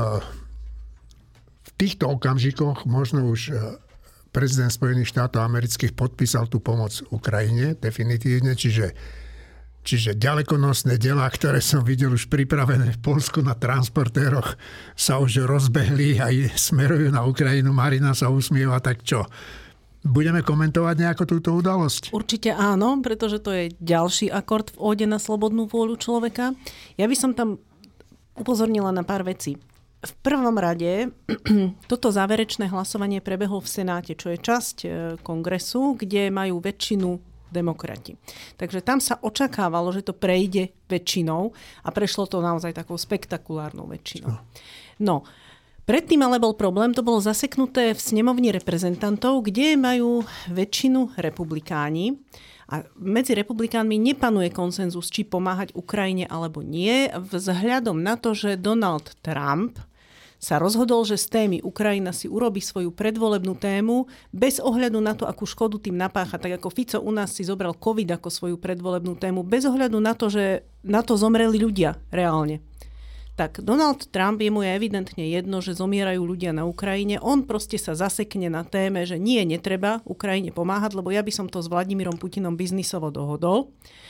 [SPEAKER 1] v týchto okamžikoch možno už prezident Spojených štátov amerických podpísal tú pomoc Ukrajine definitívne, čiže Čiže ďalekonosné diela, ktoré som videl už pripravené v Poľsku na transportéroch, sa už rozbehli a smerujú na Ukrajinu. Marina sa usmieva, tak čo? Budeme komentovať nejako túto udalosť?
[SPEAKER 2] Určite áno, pretože to je ďalší akord v óde na slobodnú vôľu človeka. Ja by som tam upozornila na pár vecí. V prvom rade toto záverečné hlasovanie prebehlo v Senáte, čo je časť kongresu, kde majú väčšinu demokrati. Takže tam sa očakávalo, že to prejde väčšinou a prešlo to naozaj takou spektakulárnou väčšinou. No, predtým ale bol problém, to bolo zaseknuté v snemovni reprezentantov, kde majú väčšinu republikáni a medzi republikánmi nepanuje konsenzus, či pomáhať Ukrajine alebo nie, vzhľadom na to, že Donald Trump sa rozhodol, že z témy Ukrajina si urobí svoju predvolebnú tému bez ohľadu na to, akú škodu tým napácha. Tak ako Fico u nás si zobral COVID ako svoju predvolebnú tému, bez ohľadu na to, že na to zomreli ľudia reálne. Tak Donald Trump, jemu je evidentne jedno, že zomierajú ľudia na Ukrajine. On proste sa zasekne na téme, že nie, netreba Ukrajine pomáhať, lebo ja by som to s Vladimírom Putinom biznisovo dohodol.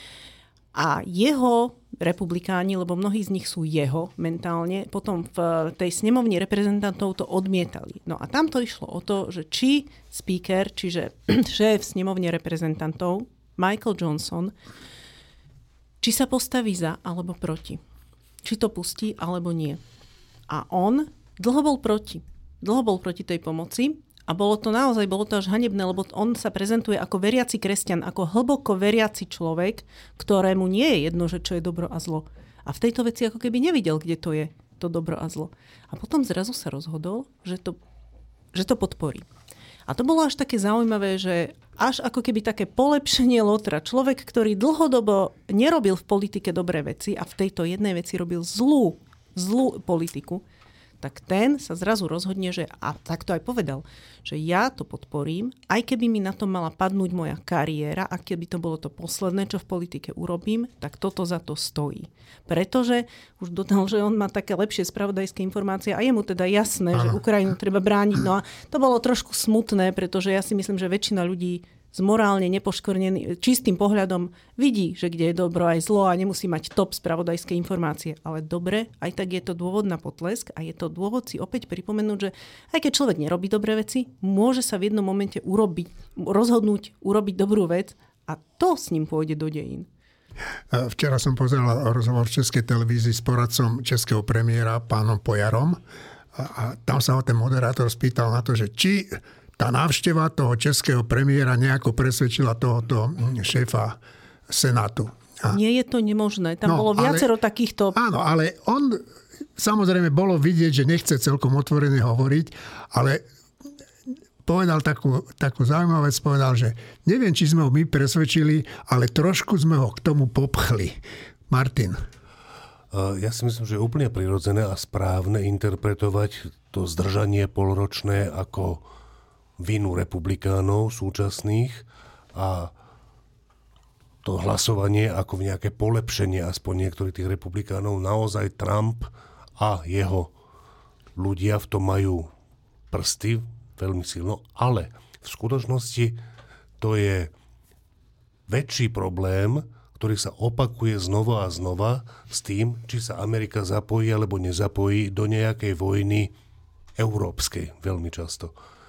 [SPEAKER 2] A jeho republikáni, lebo mnohí z nich sú jeho mentálne, potom v tej snemovni reprezentantov to odmietali. No a tam to išlo o to, že či speaker, čiže šéf snemovne reprezentantov, Michael Johnson, či sa postaví za alebo proti. Či to pustí alebo nie. A on dlho bol proti. Dlho bol proti tej pomoci. A bolo to naozaj, bolo to až hanebné, lebo on sa prezentuje ako veriaci kresťan, ako hlboko veriaci človek, ktorému nie je jedno, že čo je dobro a zlo. A v tejto veci ako keby nevidel, kde to je, to dobro a zlo. A potom zrazu sa rozhodol, že to, že to podporí. A to bolo až také zaujímavé, že až ako keby také polepšenie Lotra. Človek, ktorý dlhodobo nerobil v politike dobré veci a v tejto jednej veci robil zlú, zlú politiku, tak ten sa zrazu rozhodne, že, a tak to aj povedal, že ja to podporím, aj keby mi na to mala padnúť moja kariéra, a keby to bolo to posledné, čo v politike urobím, tak toto za to stojí. Pretože už dodal, že on má také lepšie spravodajské informácie a je mu teda jasné, že Ukrajinu treba brániť. No a to bolo trošku smutné, pretože ja si myslím, že väčšina ľudí s morálne nepoškvrneným, čistým pohľadom vidí, že kde je dobro aj zlo a nemusí mať top spravodajské informácie. Ale dobre, aj tak je to dôvod na potlesk a je to dôvod si opäť pripomenúť, že aj keď človek nerobí dobré veci, môže sa v jednom momente urobiť, rozhodnúť, urobiť dobrú vec a to s ním pôjde do dejín.
[SPEAKER 1] Včera som pozeral rozhovor v Českej televízii s poradcom českého premiéra pánom Pojarom a tam sa ho ten moderátor spýtal na to, že či tá návšteva toho českého premiéra nejako presvedčila tohoto šéfa Senátu. A...
[SPEAKER 2] Nie je to nemožné. Tam
[SPEAKER 1] no,
[SPEAKER 2] bolo viacero
[SPEAKER 1] ale,
[SPEAKER 2] takýchto...
[SPEAKER 1] Áno, ale on samozrejme bolo vidieť, že nechce celkom otvorene hovoriť, ale povedal takú, takú zaujímavú vec, povedal, že neviem, či sme ho my presvedčili, ale trošku sme ho k tomu popchli. Martin.
[SPEAKER 3] Ja si myslím, že je úplne prirodzené a správne interpretovať to zdržanie polročné ako vinu republikánov súčasných a to hlasovanie ako v nejaké polepšenie aspoň niektorých tých republikánov. Naozaj Trump a jeho ľudia v tom majú prsty veľmi silno, ale v skutočnosti to je väčší problém, ktorý sa opakuje znova a znova s tým, či sa Amerika zapojí alebo nezapojí do nejakej vojny európskej veľmi často.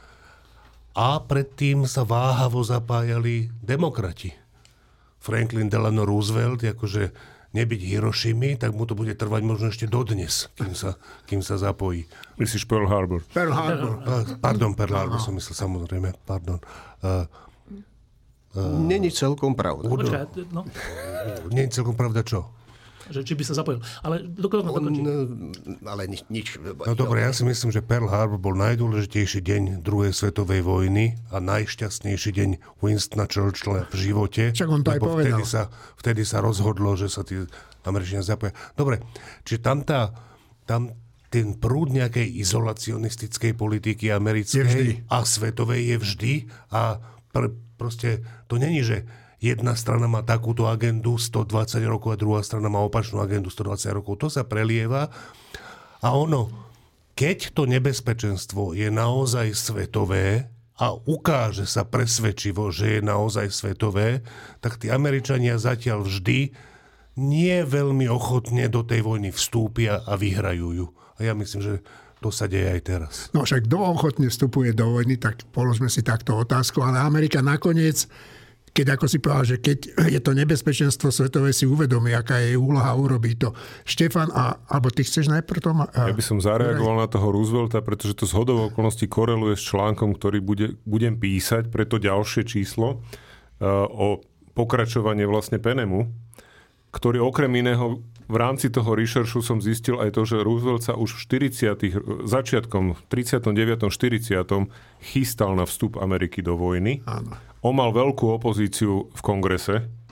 [SPEAKER 3] A predtým sa váhavo zapájali demokrati. Franklin Delano Roosevelt, akože nebyť Hirošimy, tak mu to bude trvať možno ešte dodnes, kým sa, kým sa zapojí.
[SPEAKER 4] Myslíš Pearl Harbor?
[SPEAKER 1] Pearl Harbor.
[SPEAKER 3] Pardon, Pearl Harbor som myslel, samozrejme, pardon. Uh,
[SPEAKER 6] uh, Není celkom pravda.
[SPEAKER 5] Počkaj, no.
[SPEAKER 3] Není celkom pravda čo?
[SPEAKER 5] Že či by sa zapojil. Ale dokonca to točí.
[SPEAKER 6] Ale nič, nič.
[SPEAKER 3] No dobre, ja si myslím, že Pearl Harbor bol najdôležitejší deň druhej svetovej vojny a najšťastnejší deň Winstona Churchilla v živote.
[SPEAKER 1] Čak on to aj povedal.
[SPEAKER 3] Vtedy sa, vtedy sa rozhodlo, že sa tí Američania zapoja. Dobre, čiže tam, tá, tam ten prúd nejakej izolacionistickej politiky americkej a svetovej je vždy a pr- proste to není, že jedna strana má takúto agendu stodvadsať rokov a druhá strana má opačnú agendu stodvadsať rokov. To sa prelieva a ono, keď to nebezpečenstvo je naozaj svetové a ukáže sa presvedčivo, že je naozaj svetové, tak tí Američania zatiaľ vždy nie veľmi ochotne do tej vojny vstúpia a vyhrajú ju. A ja myslím, že to sa deje aj teraz.
[SPEAKER 1] No však kto ochotne vstupuje do vojny, tak položme si takto otázku, ale Amerika nakoniec, keď ako si povedal, že keď je to nebezpečenstvo svetové, si uvedomí, aká je úloha, urobí to. Štefan, a, alebo ty chceš najprv to?
[SPEAKER 4] Ja by som zareagoval na toho Roosevelta, pretože to zhodou okolností koreluje s článkom, ktorý bude, budem písať pre to ďalšie číslo uh, o pokračovanie vlastne Penemu, ktorý okrem iného v rámci toho researchu som zistil aj to, že Roosevelt sa už v štyridsiatych začiatkom tridsiatom deviatom štyridsiatom chystal na vstup Ameriky do vojny.
[SPEAKER 1] Áno.
[SPEAKER 4] On mal veľkú opozíciu v kongrese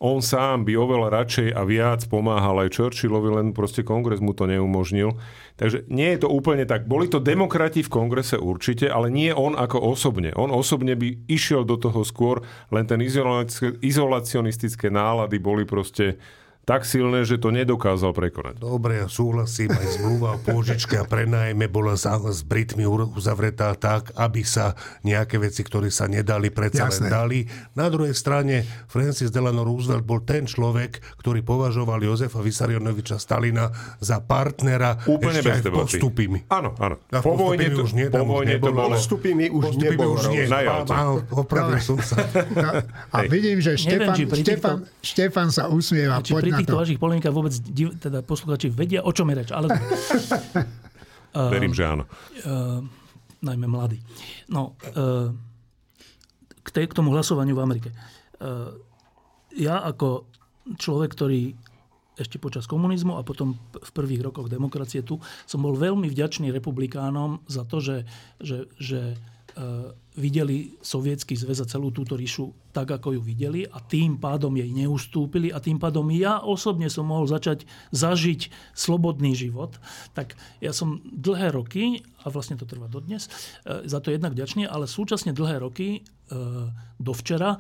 [SPEAKER 4] on sám by oveľa radšej a viac pomáhal aj Churchillovi, len proste kongres mu to neumožnil. Takže nie je to úplne tak. Boli to demokrati v kongrese určite, ale nie on ako osobne. On osobne by išiel do toho skôr, len ten izolacionistické nálady boli proste tak silné, že to nedokázal prekonať.
[SPEAKER 3] Dobre, ja súhlasím, aj zmluva o pôžičke a prenajme bola s Britmi uzavretá tak, aby sa nejaké veci, ktoré sa nedali, predsa len dali. Na druhej strane Francis Delano Roosevelt bol ten človek, ktorý považoval Jozefa Vissarionoviča Stalina za partnera
[SPEAKER 4] úplne
[SPEAKER 3] ešte aj v postupimi.
[SPEAKER 4] Áno, áno.
[SPEAKER 3] A po vojne to už nie,
[SPEAKER 4] po vojne to bolo.
[SPEAKER 6] Postupimi už nebolo.
[SPEAKER 3] Áno, opravil som sa.
[SPEAKER 1] A vidím, že Štefan, Štefan, Štefan sa usmieva.
[SPEAKER 5] Pri týchto vašich polemikách vôbec teda posluchači vedia, o čom je reč. Ale...
[SPEAKER 4] Verím, že áno.
[SPEAKER 5] Uh, najmä mladí. No, uh, k, tej, k tomu hlasovaniu v Amerike. Uh, ja ako človek, ktorý ešte počas komunizmu a potom v prvých rokoch demokracie tu, som bol veľmi vďačný republikánom za to, že, že, že uh, videli Sovietsky zväz a celú túto ríšu tak, ako ju videli a tým pádom jej neustúpili a tým pádom ja osobne som mohol začať zažiť slobodný život. Tak ja som dlhé roky, a vlastne to trvá dodnes, za to jednak vďačný, ale súčasne dlhé roky do včera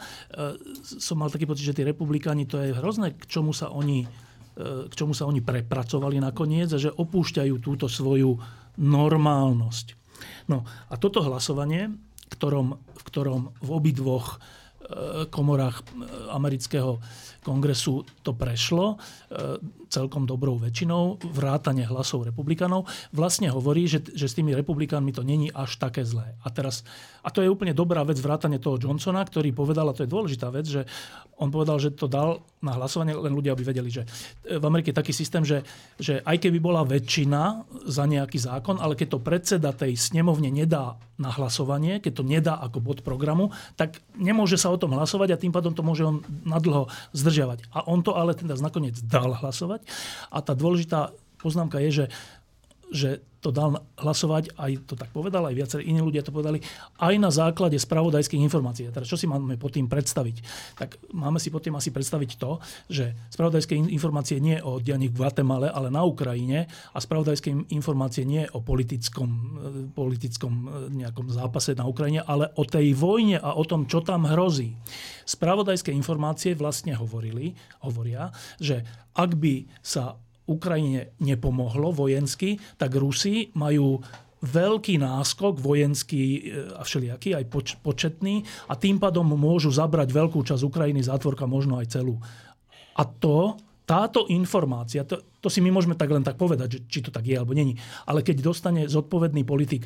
[SPEAKER 5] som mal taký pocit, že tí republikáni, to je hrozné, k čomu sa oni, k čomu sa oni prepracovali nakoniec a že opúšťajú túto svoju normálnosť. No a toto hlasovanie, ktorom, v ktorom v obidvoch komorách amerického kongresu to prešlo celkom dobrou väčšinou, vrátane hlasov republikánov, vlastne hovorí, že, že s tými republikánmi to není až také zlé. A teraz, a to je úplne dobrá vec, vrátane toho Johnsona, ktorý povedal, a to je dôležitá vec, že on povedal, že to dal na hlasovanie, len ľudia by vedeli, že v Amerike je taký systém, že, že aj keby bola väčšina za nejaký zákon, ale keď to predseda tej snemovne nedá na hlasovanie, keď to nedá ako bod programu, tak nemôže sa o tom hlasovať a tým pádom to môže on nadlho zdržiavať. A on to ale teda nakoniec dal hlasovať. A tá dôležitá poznámka je, že, že to dal hlasovať, aj to tak povedal, aj viacerí iní ľudia to povedali, aj na základe spravodajských informácií. A teraz čo si máme pod tým predstaviť? Tak máme si pod tým asi predstaviť to, že spravodajské informácie nie o dianí v Guatemale, ale na Ukrajine a spravodajské informácie nie o politickom, politickom nejakom zápase na Ukrajine, ale o tej vojne a o tom, čo tam hrozí. Spravodajské informácie vlastne hovorili, hovoria, že ak by sa Ukrajine nepomohlo vojensky, tak Rusi majú veľký náskok vojenský a všelijaký, aj poč- početný a tým pádom môžu zabrať veľkú časť Ukrajiny, zátvorka možno aj celú. A to, táto informácia, to, to si my môžeme tak len tak povedať, že, či to tak je alebo není, ale keď dostane zodpovedný politik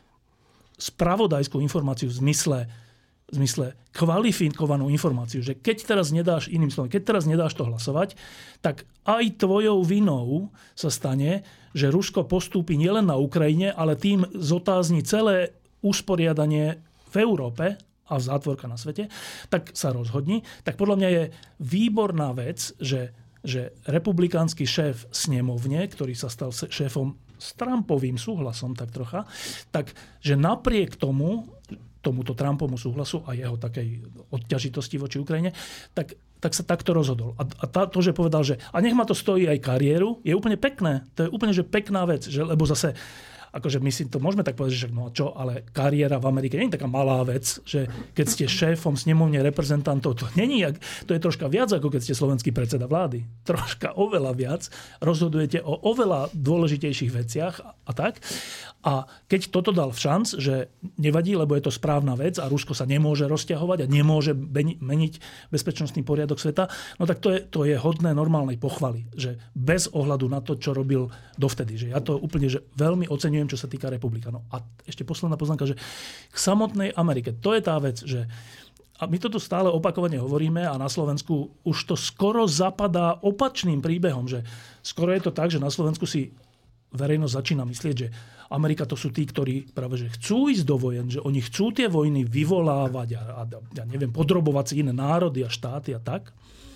[SPEAKER 5] spravodajskú informáciu v zmysle v zmysle kvalifikovanú informáciu, že keď teraz nedáš, iným slovom, keď teraz nedáš to hlasovať, tak aj tvojou vinou sa stane, že Rusko postúpi nielen na Ukrajine, ale tým zotázni celé usporiadanie v Európe a zátvorka na svete, tak sa rozhodni. Tak podľa mňa je výborná vec, že, že republikánsky šéf snemovne, ktorý sa stal šéfom s Trumpovým súhlasom tak trocha, tak že napriek tomu tomuto Trumpovmu súhlasu a jeho takej odťažitosti voči Ukrajine, tak, tak sa takto rozhodol. A, a tá, to, že povedal, že a nech ma to stojí aj kariéru, je úplne pekné. To je úplne že pekná vec, že, lebo zase akože my si to môžeme tak povedať, že no čo, ale kariéra v Amerike nie je taká malá vec, že keď ste šéfom snemovne reprezentantov, to není, to je troška viac, ako keď ste slovenský predseda vlády. Troška oveľa viac. Rozhodujete o oveľa dôležitejších veciach a, a tak. A keď toto dal v šanc, že nevadí, lebo je to správna vec a Rusko sa nemôže rozťahovať a nemôže meniť bezpečnostný poriadok sveta, no tak to je, to je hodné normálnej pochvaly, že bez ohľadu na to, čo robil dovtedy. Že ja to úplne že veľmi oceňujem, čo sa týka republikánov. A ešte posledná poznámka, že k samotnej Amerike, to je tá vec, že a my toto stále opakovane hovoríme a na Slovensku už to skoro zapadá opačným príbehom, že skoro je to tak, že na Slovensku si verejnosť začína myslieť, že Amerika to sú tí, ktorí práve že chcú ísť do vojen, že oni chcú tie vojny vyvolávať a, a ja neviem, podrobovať si iné národy a štáty a tak.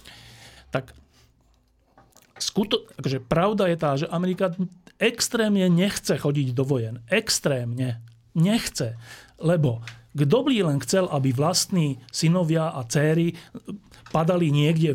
[SPEAKER 5] Tak skuto, akože pravda je tá, že Amerika extrémne nechce chodiť do vojen. Extrémne. Nechce. Lebo kto by len chcel, aby vlastní synovia a céry padali niekde v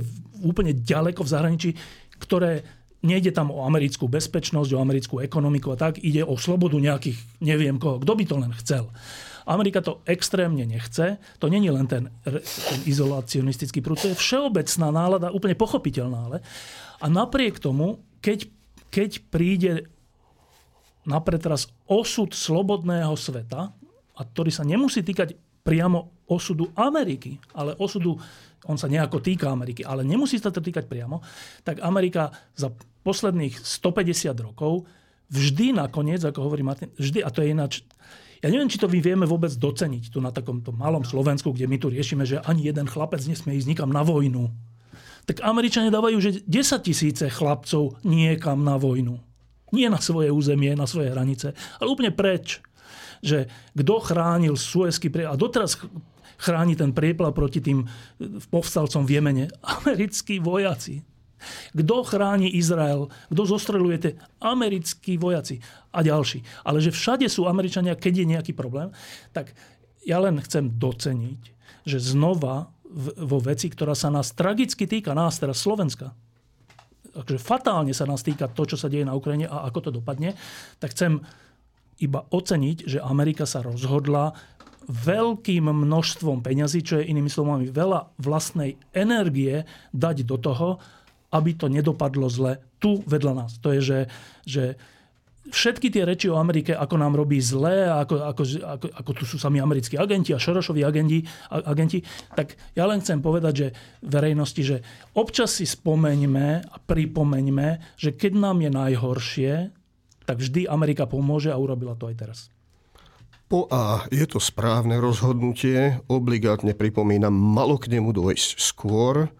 [SPEAKER 5] úplne ďaleko v zahraničí, ktoré nejde tam o americkú bezpečnosť, o americkú ekonomiku a tak, ide o slobodu nejakých, neviem koho, kto by to len chcel. Amerika to extrémne nechce. To nie je len ten, ten izolacionistický prúd, to je všeobecná nálada, úplne pochopiteľná. Ale. A napriek tomu, keď, keď príde na pretras osud slobodného sveta, a ktorý sa nemusí týkať priamo osudu Ameriky, ale osudu, on sa nejako týka Ameriky, ale nemusí sa to týkať priamo, tak Amerika za posledných stopäťdesiat rokov vždy nakoniec, ako hovorí Martin, vždy, a to je ináč. Ja neviem, či to my vieme vôbec doceniť tu na takomto malom Slovensku, kde my tu riešime, že ani jeden chlapec nesmie ísť nikam na vojnu. Tak Američania dávajú, že desaťtisíce chlapcov niekam na vojnu. Nie na svoje územie, na svoje hranice, ale úplne preč. Že kto chránil Suezský prieplav a doteraz chráni ten prieplav proti tým povstalcom v Jemene? Americkí vojaci. Kto chráni Izrael? Kto zostreluje tie americkí vojaci a ďalší? Ale že všade sú Američania, keď je nejaký problém, tak ja len chcem doceniť, že znova vo veci, ktorá sa nás tragicky týka, nás teraz Slovenska, takže fatálne sa nás týka to, čo sa deje na Ukrajine a ako to dopadne, tak chcem iba oceniť, že Amerika sa rozhodla veľkým množstvom peňazí, čo je inými slovami veľa vlastnej energie dať do toho, aby to nedopadlo zle tu vedľa nás. To je, že, že všetky tie reči o Amerike, ako nám robí zle, ako, ako, ako, ako tu sú sami americkí agenti a Šorošovi agenti, agenti, tak ja len chcem povedať, že verejnosti, že občas si spomeňme a pripomeňme, že keď nám je najhoršie, tak vždy Amerika pomôže a urobila to aj teraz.
[SPEAKER 6] Po A je to správne rozhodnutie, obligátne pripomínam, malo k nemu dôjsť skôr,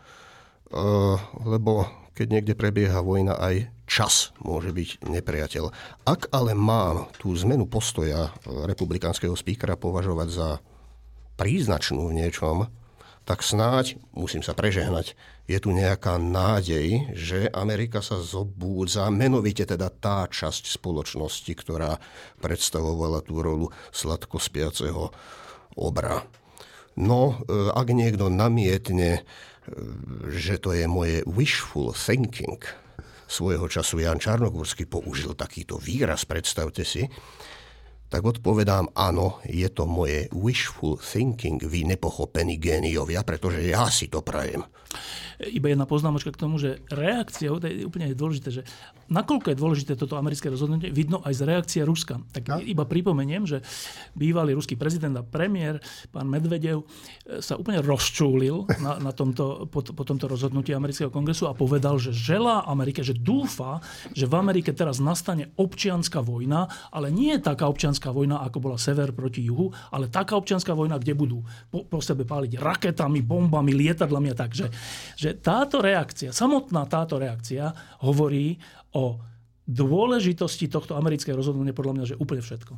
[SPEAKER 6] lebo keď niekde prebieha vojna, aj čas môže byť nepriateľ. Ak ale mám tú zmenu postoja republikánskeho spíkera považovať za príznačnú v niečom, tak snáď, musím sa prežehnať, je tu nejaká nádej, že Amerika sa zobúdza, menovite teda tá časť spoločnosti, ktorá predstavovala tú rolu sladkospiaceho obra. No, ak niekto namietne, že to je moje wishful thinking. Svojho času Jan Čarnogórsky použil takýto výraz, predstavte si. Tak odpovedám, áno, je to moje wishful thinking, vy nepochopení géniovia, pretože ja si to prajem.
[SPEAKER 5] Iba jedna poznámočka k tomu, že reakcia, to je úplne dôležité, že nakoľko je dôležité toto americké rozhodnutie, vidno aj z reakcie Ruska. Tak no. Iba pripomeniem, že bývalý ruský prezident a premiér, pán Medvedev, sa úplne rozčúlil na, na tomto, po, po tomto rozhodnutí amerického kongresu a povedal, že želá Amerike, že dúfa, že v Amerike teraz nastane občianska vojna, ale nie je taká občianska vojna, ako bola sever proti juhu, ale taká občianska vojna, kde budú po, po sebe páliť raketami, bombami, lietadlami a tak. Že, že táto reakcia, samotná táto reakcia hovorí o dôležitosti tohto amerického rozhodnutia, podľa mňa, že úplne všetko.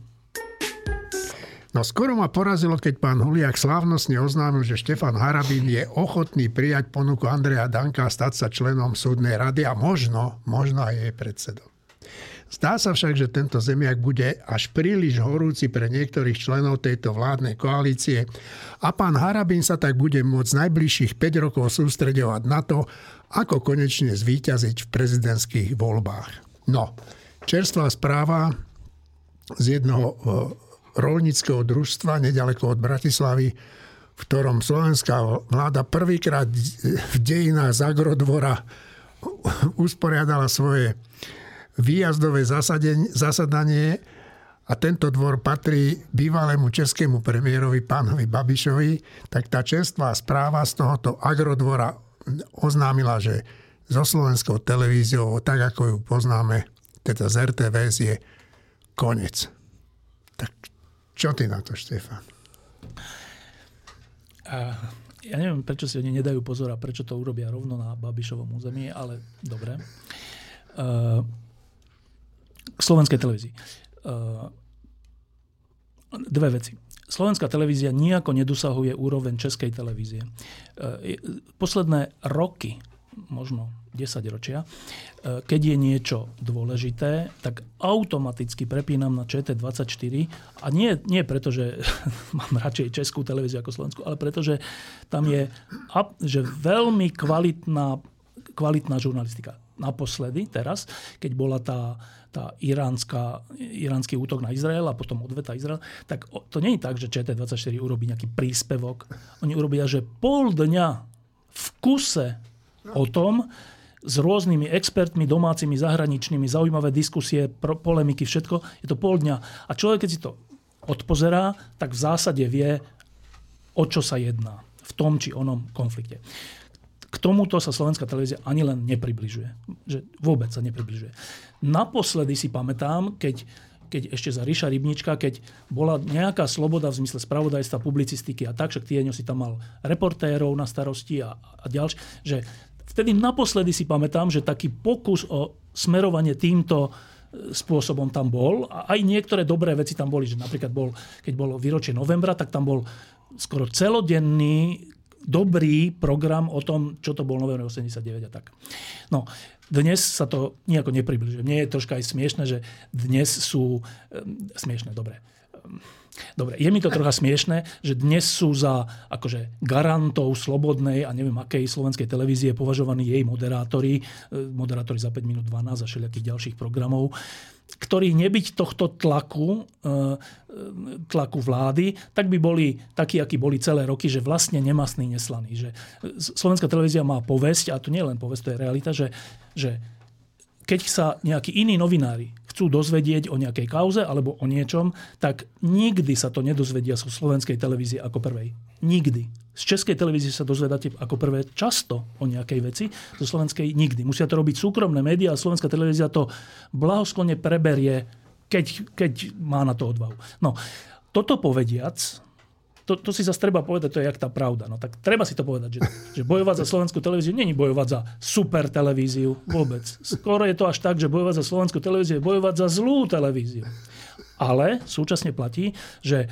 [SPEAKER 1] No skoro ma porazilo, keď pán Huliak slávnostne oznámil, že Štefan Harabín je ochotný prijať ponuku Andreja Danka a stať sa členom súdnej rady a možno, možno aj jej predsedom. Zdá sa však, že tento zemiak bude až príliš horúci pre niektorých členov tejto vládnej koalície a pán Harabín sa tak bude môcť najbližších päť rokov sústreďovať na to, ako konečne zvíťaziť v prezidentských voľbách. No, čerstvá správa z jednoho roľníckeho družstva nedaleko od Bratislavy, v ktorom slovenská vláda prvýkrát v dejinách z Agrodvora usporiadala svoje výjazdové zasadanie a tento dvor patrí bývalému českému premiérovi pánovi Babišovi, tak tá čerstvá správa z tohoto Agrodvora oznámila, že so slovenskou televíziou, tak ako ju poznáme, teda z er té vé es, je konec. Tak čo ty na to, Štefan?
[SPEAKER 5] Uh, ja neviem, prečo si oni nedajú pozor a prečo to urobia rovno na Babišovom území, ale dobre. Uh, K slovenskej televízii. Dve veci. Slovenská televízia nijako nedosahuje úroveň českej televízie. Posledné roky, možno desaťročia, keď je niečo dôležité, tak automaticky prepínam na ČT dvadsaťštyri a nie, nie preto, že mám radšej českú televíziu ako slovenskú, ale preto, že tam je že veľmi kvalitná kvalitná žurnalistika. Naposledy teraz, keď bola tá, tá iránska, iránsky útok na Izrael a potom odveta Izrael, tak to nie je tak, že Č T dvadsaťštyri urobí nejaký príspevok. Oni urobia, že pol dňa v kuse o tom, s rôznymi expertmi, domácimi, zahraničnými, zaujímavé diskusie, pro, polemiky, všetko. Je to pol dňa. A človek, keď si to odpozerá, tak v zásade vie, o čo sa jedná v tom či onom konflikte. K tomuto sa slovenská televízia ani len nepribližuje. Že vôbec sa nepribližuje. Naposledy si pamätám, keď, keď ešte za Ríša Rybnička, keď bola nejaká sloboda v zmysle spravodajstva, publicistiky a tak, však Tieňo si tam mal reportérov na starosti a, a ďalšie, že vtedy naposledy si pamätám, že taký pokus o smerovanie týmto spôsobom tam bol. A aj niektoré dobré veci tam boli. Že napríklad bol, keď bolo výročie novembra, tak tam bol skoro celodenný dobrý program o tom, čo to bol november osemdesiatdeväť a tak. No, dnes sa to nejako nepribližuje. Mne je troška aj smiešne, že dnes sú... Smiešne, dobre. Dobre, je mi to trocha smiešne, že dnes sú za akože garantov slobodnej a neviem akej slovenskej televízie považovaní jej moderátori, moderátori za päť minút dvanásť a všelijakých ďalších programov, ktorí nebyť tohto tlaku, tlaku vlády, tak by boli takí, akí boli celé roky, že vlastne nemastní, neslaní. Že slovenská televízia má povesť, a to nie len povesť, to je realita, že, že keď sa nejakí iní novinári chcú dozvedieť o nejakej kauze alebo o niečom, tak nikdy sa to nedozvedia zo slovenskej televízie ako prvej. Nikdy. Z českej televízie sa dozvedáte ako prvé často o nejakej veci, zo slovenskej nikdy. Musia to robiť súkromné médiá a slovenská televízia to blahosklonne preberie, keď, keď má na to odvahu. No, toto povediac, to, to si zase treba povedať, to je jak tá pravda. No tak treba si to povedať, že, že bojovať za slovenskú televíziu nie je bojovať za super televíziu vôbec. Skoro je to až tak, že bojovať za slovenskú televíziu je bojovať za zlú televíziu. Ale súčasne platí, že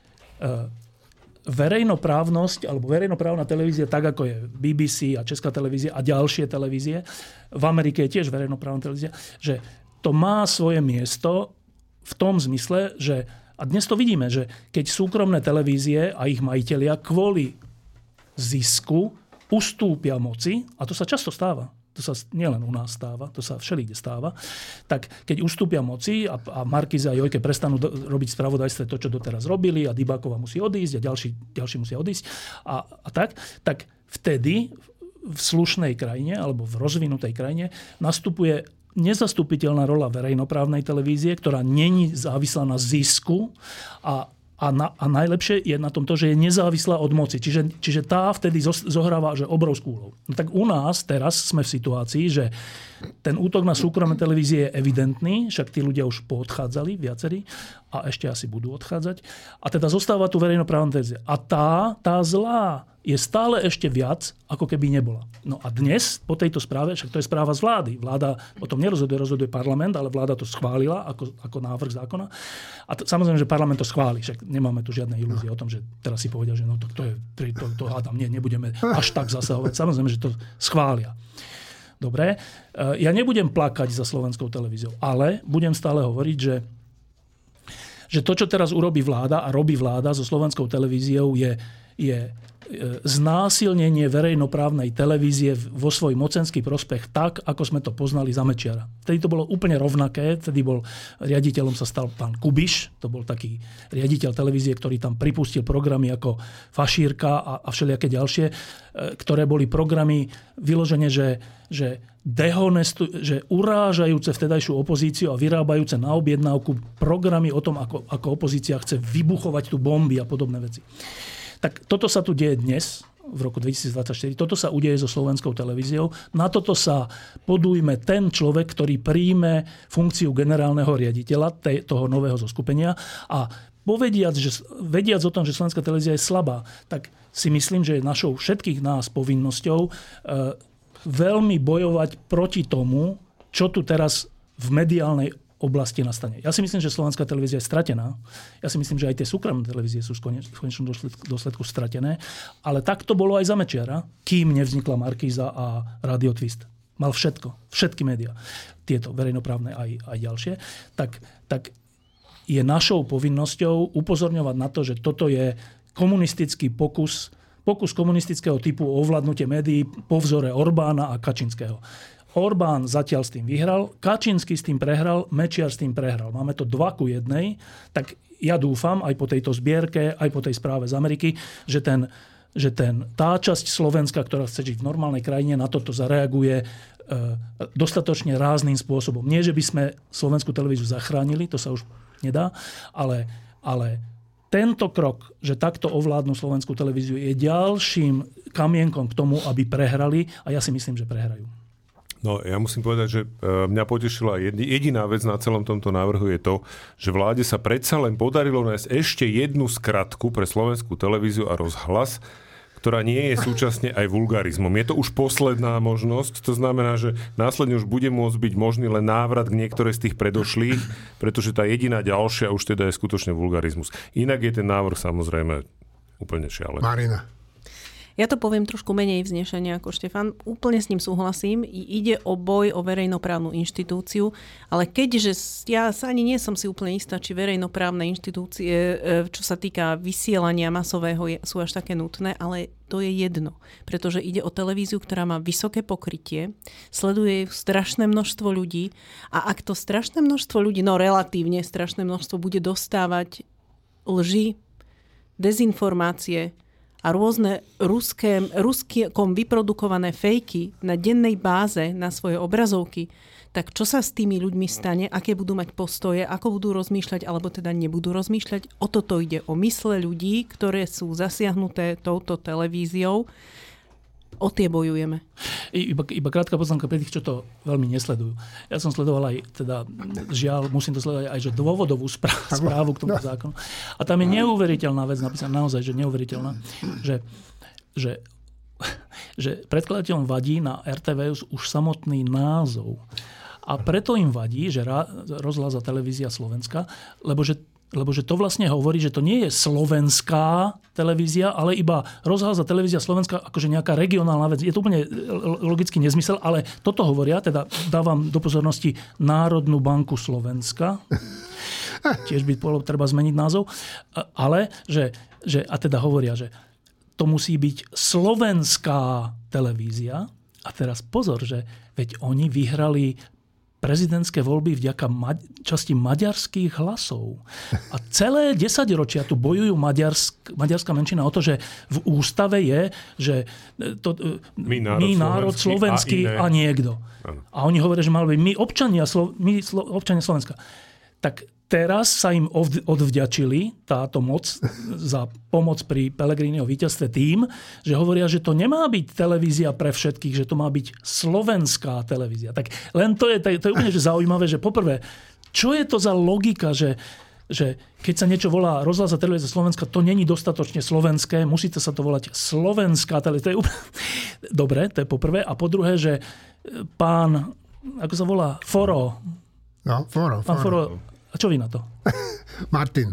[SPEAKER 5] verejnoprávnosť alebo verejnoprávna televízia, tak ako je B B C a Česká televízia a ďalšie televízie, v Amerike je tiež verejnoprávna televízia, že to má svoje miesto v tom zmysle, že a dnes to vidíme, že keď súkromné televízie a ich majitelia kvôli zisku ustúpia moci, a to sa často stáva, to sa nielen u nás stáva, to sa všelikde stáva, tak keď ustúpia moci a, a Markiza a Jojke prestanú do, robiť spravodajstve to, čo doteraz robili a Dybáková musí odísť a ďalší, ďalší musia odísť a, a tak, tak vtedy v slušnej krajine alebo v rozvinutej krajine nastupuje nezastupiteľná rola verejnoprávnej televízie, ktorá není závislá na zisku a, a, na, a najlepšie je na tom to, že je nezávislá od moci. Čiže, čiže tá vtedy zohráva že obrovskú úlohu. No tak u nás teraz sme v situácii, že ten útok na súkromné televízie je evidentný, však tí ľudia už poodchádzali viacerí a ešte asi budú odchádzať. A teda zostáva tu verejnoprávna televízia. A tá, tá zlá je stále ešte viac, ako keby nebola. No a dnes, po tejto správe, však to je správa z vlády. Vláda o tom nerozhoduje, rozhoduje parlament, ale vláda to schválila ako, ako návrh zákona. A to, samozrejme, že parlament to schváli. Však nemáme tu žiadne ilúzie o tom, že teraz si povedia, že no to, to je, to, to hádam, nie, nebudeme až tak zasahovať. Samozrejme, že to schvália. Dobre. Ja nebudem plakať za slovenskou televíziou, ale budem stále hovoriť, že, že to, čo teraz urobí vláda a robí vláda so slovenskou televíziou, je, je znásilnenie verejnoprávnej televízie vo svoj mocenský prospech tak, ako sme to poznali za Mečiara. Vtedy to bolo úplne rovnaké. Vtedy bol riaditeľom sa stal pán Kubiš. To bol taký riaditeľ televízie, ktorý tam pripustil programy ako Fašírka a, a všelijaké ďalšie, ktoré boli programy vyložené, že, že dehonestu, že urážajúce vtedajšiu opozíciu a vyrábajúce na objednávku programy o tom, ako, ako opozícia chce vybuchovať tu bomby a podobné veci. Tak toto sa tu deje dnes, v roku dvetisícdvadsaťštyri. Toto sa udeje so slovenskou televíziou. Na toto sa podujme ten človek, ktorý príjme funkciu generálneho riaditeľa tej, toho nového zoskupenia a povediac, že, vediac o tom, že slovenská televízia je slabá, tak si myslím, že je našou všetkých nás povinnosťou e, veľmi bojovať proti tomu, čo tu teraz v mediálnej oblasti nastane. Ja si myslím, že slovenská televízia je stratená. Ja si myslím, že aj tie súkromné televízie sú v konečnom dôsledku, dôsledku stratené. Ale tak to bolo aj za Mečiara, kým nevznikla Markíza a Radio Twist. Mal všetko, všetky médiá, tieto verejnoprávne aj, aj ďalšie. Tak, tak je našou povinnosťou upozorňovať na to, že toto je komunistický pokus pokus komunistického typu o ovládnutie médií po vzore Orbána a Kačinského. Orbán zatiaľ s tým vyhral, Kačinský s tým prehral, Mečiar s tým prehral. Máme to dva ku jednej, tak ja dúfam aj po tejto zbierke, aj po tej správe z Ameriky, že ten že ten, tá časť Slovenska, ktorá chce žiť v normálnej krajine, na toto zareaguje e, dostatočne rázným spôsobom. Nie, že by sme slovenskú televíziu zachránili, to sa už nedá, ale, ale tento krok, že takto ovládnu slovenskú televíziu, je ďalším kamienkom k tomu, aby prehrali, a ja si myslím, že prehrajú.
[SPEAKER 4] No, ja musím povedať, že mňa potešila jediná vec na celom tomto návrhu je to, že vláde sa predsa len podarilo nájsť ešte jednu skratku pre slovenskú televíziu a rozhlas, ktorá nie je súčasne aj vulgarizmom. Je to už posledná možnosť, to znamená, že následne už bude môcť byť možný len návrat k niektoré z tých predošlých, pretože tá jediná ďalšia už teda je skutočne vulgarizmus. Inak je ten návrh samozrejme úplne šialený.
[SPEAKER 1] Marina.
[SPEAKER 2] Ja to poviem trošku menej vznešenia ako Štefan. Úplne s ním súhlasím. Ide o boj o verejnoprávnu inštitúciu, ale keďže ja sa ani nie som si úplne istá, či verejnoprávne inštitúcie, čo sa týka vysielania masového, sú až také nutné, ale to je jedno. Pretože ide o televíziu, ktorá má vysoké pokrytie, sleduje strašné množstvo ľudí a ak to strašné množstvo ľudí, no relatívne strašné množstvo, bude dostávať lži, dezinformácie, a rôzne ruské, ruskom vyprodukované fejky na dennej báze na svoje obrazovky, tak čo sa s tými ľuďmi stane, aké budú mať postoje, ako budú rozmýšľať, alebo teda nebudú rozmýšľať. O toto ide, o mysle ľudí, ktoré sú zasiahnuté touto televíziou. O tie bojujeme.
[SPEAKER 5] Iba, iba krátka poznámka pre tých, čo to veľmi nesledujú. Ja som sledoval aj, teda žiaľ, musím to sledovať aj, že dôvodovú správu, správu k tomu zákonu. A tam je neuveriteľná vec napísaná, naozaj, že neuveriteľná, že, že, že predkladateľom vadí na er té vé už samotný názov. A preto im vadí, že rozhlas a televízia Slovenska, lebo že Lebo že to vlastne hovorí, že to nie je slovenská televízia, ale iba rozhlas a televízia Slovenska akože nejaká regionálna vec. Je to úplne logický nezmysel, ale toto hovoria, teda dávam do pozornosti Národnú banku Slovenska. Tiež by bolo treba zmeniť názov. Ale, že, že, a teda hovoria, že to musí byť slovenská televízia. A teraz pozor, že veď oni vyhrali prezidentské voľby vďaka ma- časti maďarských hlasov. A celé desaťročia tu bojujú maďarsk- maďarská menšina o to, že v ústave je, že to, my národ, my národ slovenský, slovenský a, a niekto. Ano. A oni hovoria, že mali byť my občania, Slo- my Slo- občania Slovenska. Tak teraz sa im odvďačili táto moc za pomoc pri Pellegriniho víťazstve tým, že hovoria, že to nemá byť televízia pre všetkých, že to má byť slovenská televízia. Tak len to je, to je úplne že zaujímavé, že poprvé, čo je to za logika, že, že keď sa niečo volá rozhlas a televízia Slovenska, to není dostatočne slovenské, musíte sa to volať slovenská televízia. To je úplne... Dobre, to je poprvé. A po druhé, že pán, ako sa volá, Foro.
[SPEAKER 1] No, Foro,
[SPEAKER 5] Pán Foro. Foro. A čo vy na to?
[SPEAKER 1] Martin.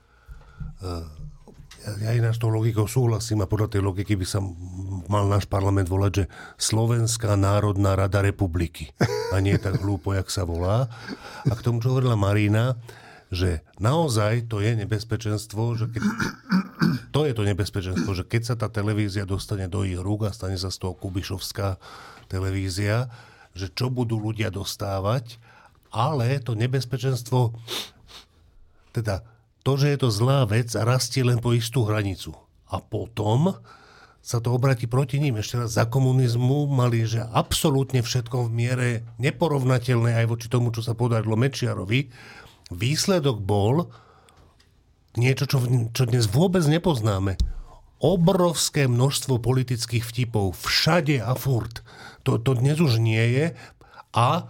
[SPEAKER 3] Ja, ja ináč tou logikou súhlasím a podľa tej logiky by sa mal náš parlament volať, že Slovenská národná rada republiky. A nie tak hlúpo, jak sa volá. A k tomu, čo hovorila Marina, že naozaj to je nebezpečenstvo, že keď, to je to nebezpečenstvo, že keď sa tá televízia dostane do ich rúk a stane sa z toho kubišovská televízia, že čo budú ľudia dostávať. Ale to nebezpečenstvo, teda to, že je to zlá vec, rastie len po istú hranicu. A potom sa to obratí proti ním. Ešte raz, za komunizmu mali, že absolútne všetko v miere neporovnateľné aj voči tomu, čo sa podarilo Mečiarovi. Výsledok bol niečo, čo, čo dnes vôbec nepoznáme. Obrovské množstvo politických vtipov. Všade a furt. To, to dnes už nie je. A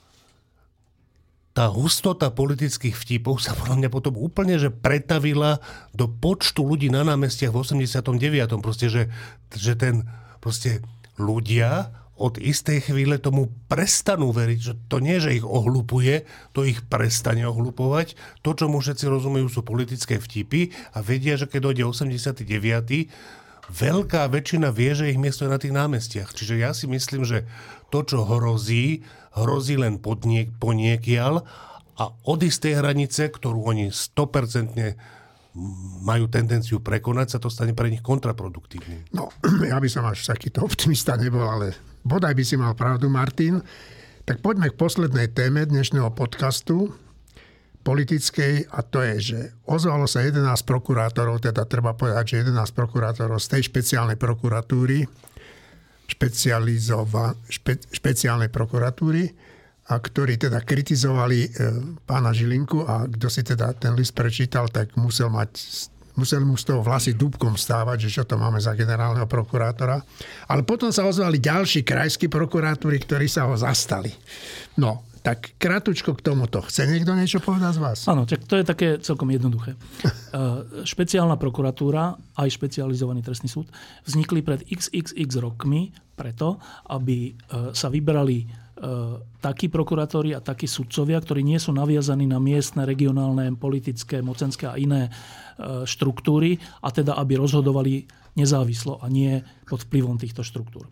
[SPEAKER 3] tá hustota politických vtipov sa podľa mňa potom úplne že pretavila do počtu ľudí na námestiach v osemdesiatom deviatom Proste, že, že ten proste ľudia od istej chvíle tomu prestanú veriť. Že to nie, že ich ohlupuje, to ich prestane ohlupovať. To, čo mu všetci rozumejú, sú politické vtipy a vedia, že keď dojde osemdesiaty deviaty veľká väčšina vie, že ich miesto je na tých námestiach. Čiže ja si myslím, že to, čo hrozí, hrozí len podniek, poniekiaľ a od istej hranice, ktorú oni sto percent majú tendenciu prekonať, sa to stane pre nich kontraproduktívnym.
[SPEAKER 1] No, ja by som až takýto optimista nebol, ale bodaj by si mal pravdu, Martin. Tak poďme k poslednej téme dnešného podcastu politickej, a to je, že ozvalo sa jedenásť prokurátorov, teda treba povedať, že jedenásť prokurátorov z tej špeciálnej prokuratúry, špecializova, špe, špeciálnej prokuratúry, a ktorí teda kritizovali e, pána Žilinku, a kto si teda ten list prečítal, tak musel mať, musel mu z toho vlasy dúbkom stávať, že čo to máme za generálneho prokurátora. Ale potom sa ozvali ďalší krajskí prokurátori, ktorí sa ho zastali. No, tak kratučko k tomuto. Chce niekto niečo povedať z vás?
[SPEAKER 5] Áno, tak to je také celkom jednoduché. Špeciálna prokuratúra, aj špecializovaný trestný súd, vznikli pred iks iks iks rokmi preto, aby sa vybrali takí prokurátori a takí sudcovia, ktorí nie sú naviazaní na miestne, regionálne, politické, mocenské a iné štruktúry, a teda aby rozhodovali nezávislo a nie pod vplyvom týchto štruktúr.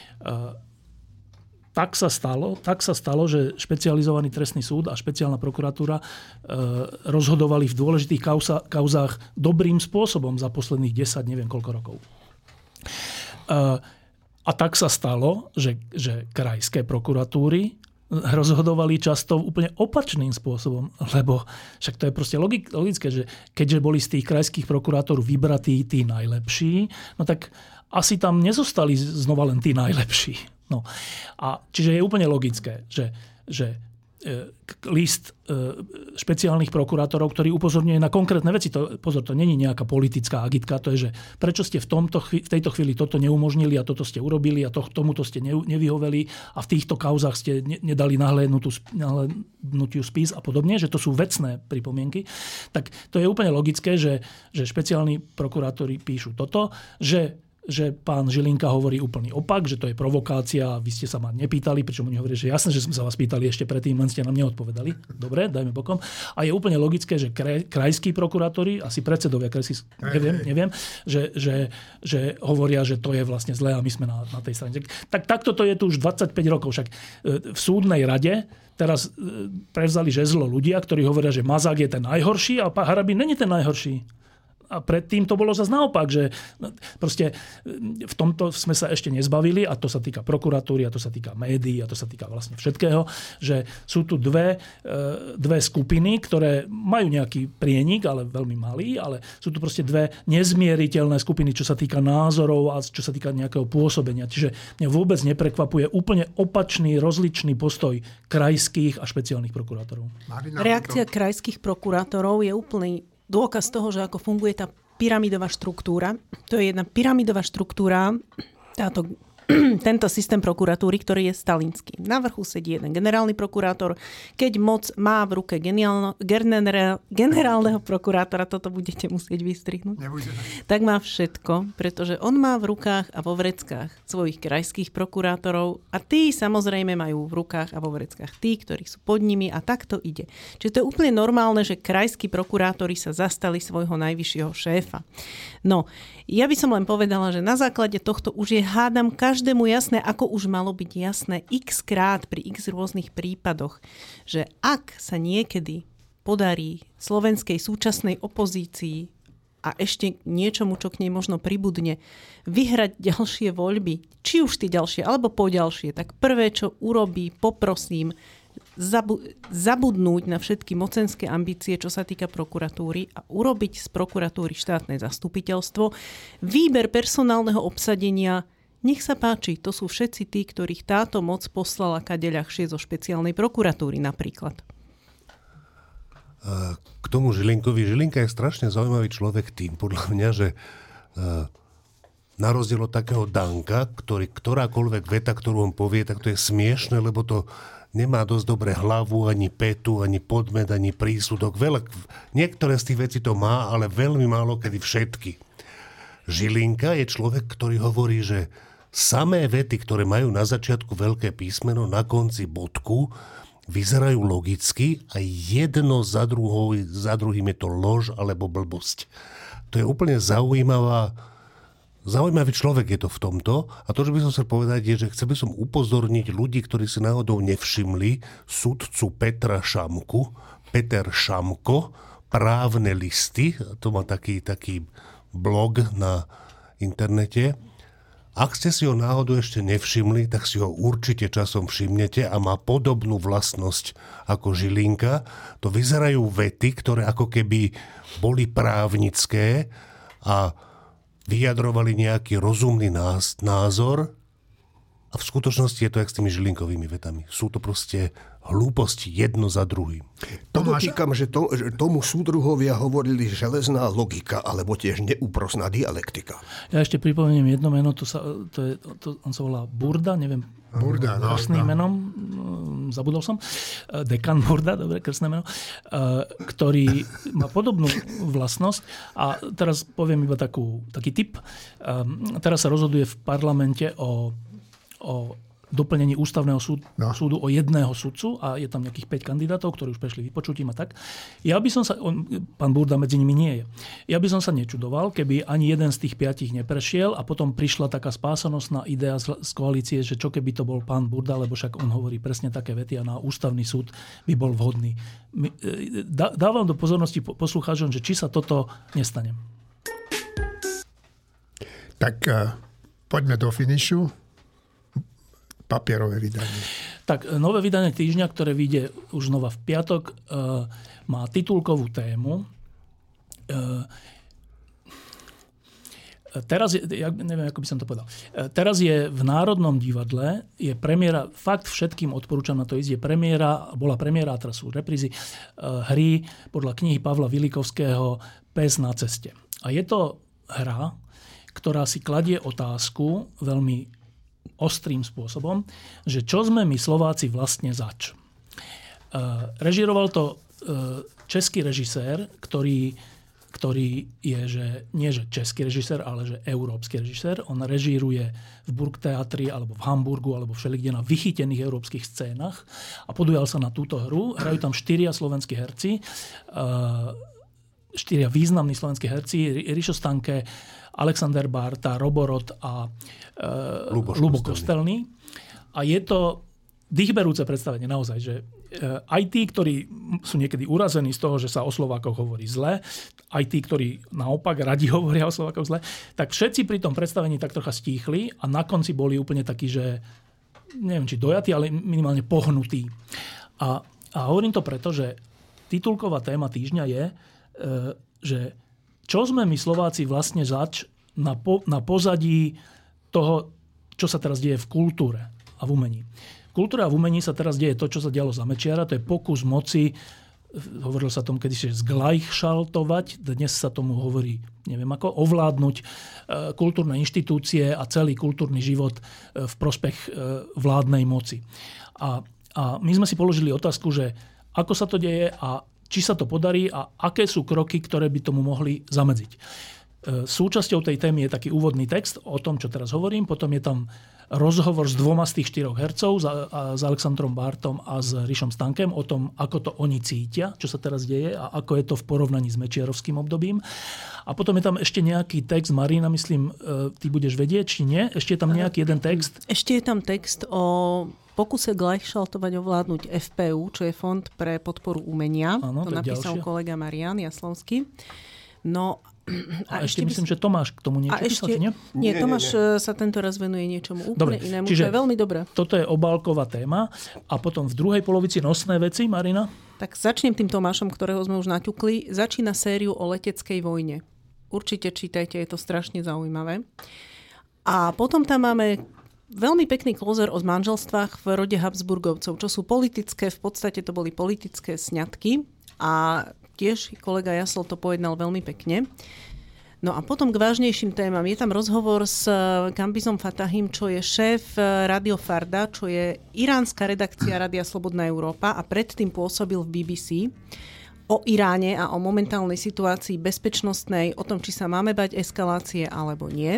[SPEAKER 5] Tak sa stalo, tak sa stalo, že špecializovaný trestný súd a špeciálna prokuratúra e, rozhodovali v dôležitých kauza, kauzách dobrým spôsobom za posledných desať, neviem koľko rokov. E, a tak sa stalo, že, že krajské prokuratúry rozhodovali často úplne opačným spôsobom, lebo však to je proste logické, že keďže boli z tých krajských prokurátorov vybratí tí najlepší, no tak asi tam nezostali znova len tí najlepší. No. A čiže je úplne logické, že, že list špeciálnych prokurátorov, ktorý upozorňuje na konkrétne veci. To, pozor, to nie je nejaká politická agitka, to je, že prečo ste v, tomto, v tejto chvíli toto neumožnili a toto ste urobili a to, tomuto ste nevyhoveli a v týchto kauzách ste nedali nahlédnutiu spis a podobne, že to sú vecné pripomienky. Tak to je úplne logické, že, že špeciálni prokurátori píšu toto, že že pán Žilinka hovorí úplný opak, že to je provokácia, vy ste sa ma nepýtali, pričom oni hovorí, že jasné, že sme sa vás pýtali ešte predtým, len ste nám neodpovedali. Dobre, dajme bokom. A je úplne logické, že kraj, krajskí prokurátori, asi predsedovia krajských, neviem, neviem, že, že, že hovoria, že to je vlastne zlé a my sme na, na tej strane. Tak takto to je tu už dvadsaťpäť rokov. Však v súdnej rade teraz prevzali žezlo ľudia, ktorí hovoria, že Mazák je ten najhorší a Harabín není ten najhorší. A predtým to bolo zase naopak, že proste v tomto sme sa ešte nezbavili, a to sa týka prokuratúry, a to sa týka médií, a to sa týka vlastne všetkého, že sú tu dve, dve skupiny, ktoré majú nejaký prienik, ale veľmi malý, ale sú tu proste dve nezmieriteľné skupiny, čo sa týka názorov a čo sa týka nejakého pôsobenia. Čiže mňa vôbec neprekvapuje úplne opačný, rozličný postoj krajských a špeciálnych prokurátorov.
[SPEAKER 2] Reakcia krajských prokurátorov je úplný dôkaz toho, že ako funguje tá pyramidová štruktúra. To je jedna pyramidová štruktúra, táto, tento systém prokuratúry, ktorý je stalinský. Na vrchu sedí jeden generálny prokurátor. Keď moc má v ruke geniálno, generál, generálneho prokurátora, toto budete musieť vystrihnúť, tak má všetko, pretože on má v rukách a vo vreckách svojich krajských prokurátorov a tí samozrejme majú v rukách a vo vreckách tí, ktorí sú pod nimi, a takto ide. Čiže to je úplne normálne, že krajskí prokurátori sa zastali svojho najvyššieho šéfa. No, ja by som len povedala, že na základe tohto už je, hádam, každému jasné, ako už malo byť jasné x krát pri x rôznych prípadoch, že ak sa niekedy podarí slovenskej súčasnej opozícii a ešte niečomu, čo k nej možno pribudne, vyhrať ďalšie voľby, či už tie ďalšie, alebo poďalšie, tak prvé, čo urobí, poprosím, zabu- zabudnúť na všetky mocenské ambície, čo sa týka prokuratúry, a urobiť z prokuratúry štátne zastupiteľstvo. Výber personálneho obsadenia, nech sa páči, to sú všetci tí, ktorých táto moc poslala kadeľahšie zo špeciálnej prokuratúry napríklad.
[SPEAKER 3] K tomu Žilinkovi. Žilinka je strašne zaujímavý človek tým, podľa mňa, že na rozdiel od takého Danka, ktorý ktorákoľvek veta, ktorú on povie, tak to je smiešne, lebo to nemá dosť dobre hlavu, ani petu, ani podmet, ani prísudok. Veľa, niektoré z tých vecí to má, ale veľmi málo kedy všetky. Žilinka je človek, ktorý hovorí, že samé vety, ktoré majú na začiatku veľké písmeno, na konci bodku, vyzerajú logicky a jedno za, druhou, za druhým je to lož alebo blbosť. To je úplne zaujímavá Zaujímavý človek je to v tomto, a to, čo by som chcel povedať, je, že chcel by som upozorniť ľudí, ktorí si náhodou nevšimli sudcu Petra Šamku. Peter Šamko právne listy, to má taký, taký blog na internete. Ak ste si ho náhodou ešte nevšimli, tak si ho určite časom všimnete a má podobnú vlastnosť ako Žilinka. To vyzerajú vety, ktoré ako keby boli právnické a vyjadrovali nejaký rozumný názor a v skutočnosti je to jak s tými Žilinkovými vetami. Sú to proste hlúposti jedno za druhým.
[SPEAKER 6] Podotýkam, že, to, že tomu súdruhovia hovorili železná logika, alebo tiež neúprosná dialektika.
[SPEAKER 5] Ja ešte pripomeniem jedno meno, to sa, to je, to, on sa volá Burda, neviem,
[SPEAKER 1] Burda, no,
[SPEAKER 5] krstným
[SPEAKER 1] no.
[SPEAKER 5] menom, zabudol som, dekan Burda, dobre, krstné meno, ktorý má podobnú vlastnosť. A teraz poviem iba takú, taký tip. Teraz sa rozhoduje v parlamente o, o doplnení ústavného súd, no. súdu o jedného sudcu a je tam nejakých päť kandidátov, ktorí už prešli vypočutím a tak. Ja by som sa, on, pán Burda medzi nimi nie je, ja by som sa nečudoval, keby ani jeden z tých piatich neprešiel a potom prišla taká spásonosná idea z, z koalície, že čo keby to bol pán Burda, lebo však on hovorí presne také vety a na ústavný súd by bol vhodný. My, dá, dávam do pozornosti poslucháčom, že či sa toto nestane.
[SPEAKER 1] Tak uh, poďme do finišu. Papierové vydanie.
[SPEAKER 5] Tak, nové vydanie týždňa, ktoré vyjde už znova v piatok, e, má titulkovú tému. E, teraz je, ja neviem, ako by som to povedal. E, teraz je v Národnom divadle, je premiéra, fakt všetkým odporúčam na to ísť, je premiéra, bola premiéra, teraz sú reprízy, e, hry podľa knihy Pavla Vilikovského Pes na ceste. A je to hra, ktorá si kladie otázku veľmi ostrým spôsobom, že čo sme my Slováci vlastne zač. Režíroval to český režisér, ktorý, ktorý je, že nie že český režisér, ale že európsky režisér. On režíruje v Burgtheatri alebo v Hamburgu alebo všelikde na vychytených európskych scénach a podujal sa na túto hru. Hrajú tam štyria slovenskí herci, štyria významní slovenskí herci, Rišo Stanke, Alexander Bárta, Roborod a e, Ľubo Kostelný. A je to dýchberúce predstavenie naozaj, že e, aj tí, ktorí sú niekedy urazení z toho, že sa o Slovákoch hovorí zle, aj tí, ktorí naopak radi hovoria o Slovákoch zle, tak všetci pri tom predstavení tak trocha stíchli a na konci boli úplne takí, že neviem, či dojatí, ale minimálne pohnutí. A, a hovorím to preto, že titulková téma týždňa je, e, že čo sme my Slováci vlastne zač na, po, na pozadí toho, čo sa teraz deje v kultúre a v umení. V kultúre a v umení sa teraz deje to, čo sa dialo za Mečiara. To je pokus moci, hovorilo sa tomu kedysi, zglajšaltovať. Dnes sa tomu hovorí, neviem ako, ovládnuť kultúrne inštitúcie a celý kultúrny život v prospech vládnej moci. A, a my sme si položili otázku, že ako sa to deje a či sa to podarí a aké sú kroky, ktoré by tomu mohli zamedziť. Súčasťou tej témy je taký úvodný text o tom, čo teraz hovorím. Potom je tam rozhovor s dvoma z tých štyroch hercov, s Alexandrom Bártom a s Rišom Stankem, o tom, ako to oni cítia, čo sa teraz deje a ako je to v porovnaní s mečiarovským obdobím. A potom je tam ešte nejaký text, Marina, myslím, ty budeš vedieť, či nie? Ešte je tam nejaký jeden text?
[SPEAKER 2] Ešte je tam text o pokuse gleichschaltovať ovládnuť ef pé ú, čo je Fond pre podporu umenia. Ano, to, to napísal ďalšia. Kolega Marián Jaslovský. No
[SPEAKER 5] a, a ešte, ešte myslím, že Tomáš k tomu niečo písal, nie?
[SPEAKER 2] Nie, Tomáš nie, nie. sa tento raz venuje niečomu úplne dobre, inému, čo je veľmi dobré.
[SPEAKER 5] Toto je obálková téma. A potom v druhej polovici nosné veci, Marina?
[SPEAKER 2] Tak začnem tým Tomášom, ktorého sme už naťukli. Začína sériu o leteckej vojne. Určite čítajte, je to strašne zaujímavé. A potom tam máme veľmi pekný klozer o manželstvách v rode Habsburgovcov, čo sú politické, v podstate to boli politické sňatky a tiež kolega Jasl to pojednal veľmi pekne. No a potom k vážnejším témam. Je tam rozhovor s Kambizom Fatahim, čo je šéf Radio Farda, čo je iránska redakcia Rádia Slobodná Európa a predtým pôsobil v bé bé cé o Iráne a o momentálnej situácii bezpečnostnej, o tom, či sa máme bať eskalácie alebo nie.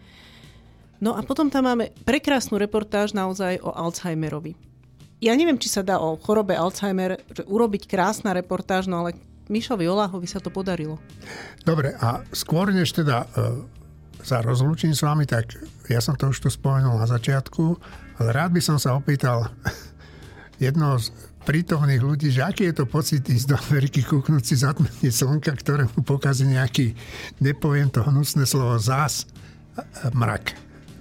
[SPEAKER 2] No a potom tam máme prekrásnu reportáž naozaj o Alzheimerovi. Ja neviem, či sa dá o chorobe Alzheimer urobiť krásna reportáž, no ale Mišovi Oláhovi sa to podarilo. Dobre,
[SPEAKER 1] a skôr než teda uh, sa rozlúčim s vami, tak ja som to už tu spomenul na začiatku, ale rád by som sa opýtal jednoho z prítomných ľudí, že aký je to pocit ísť do Ameriky, kúknúť si zatmenie slnka, ktoré mu pokazí nejaký, nepoviem to hnusné slovo, zás, mrak.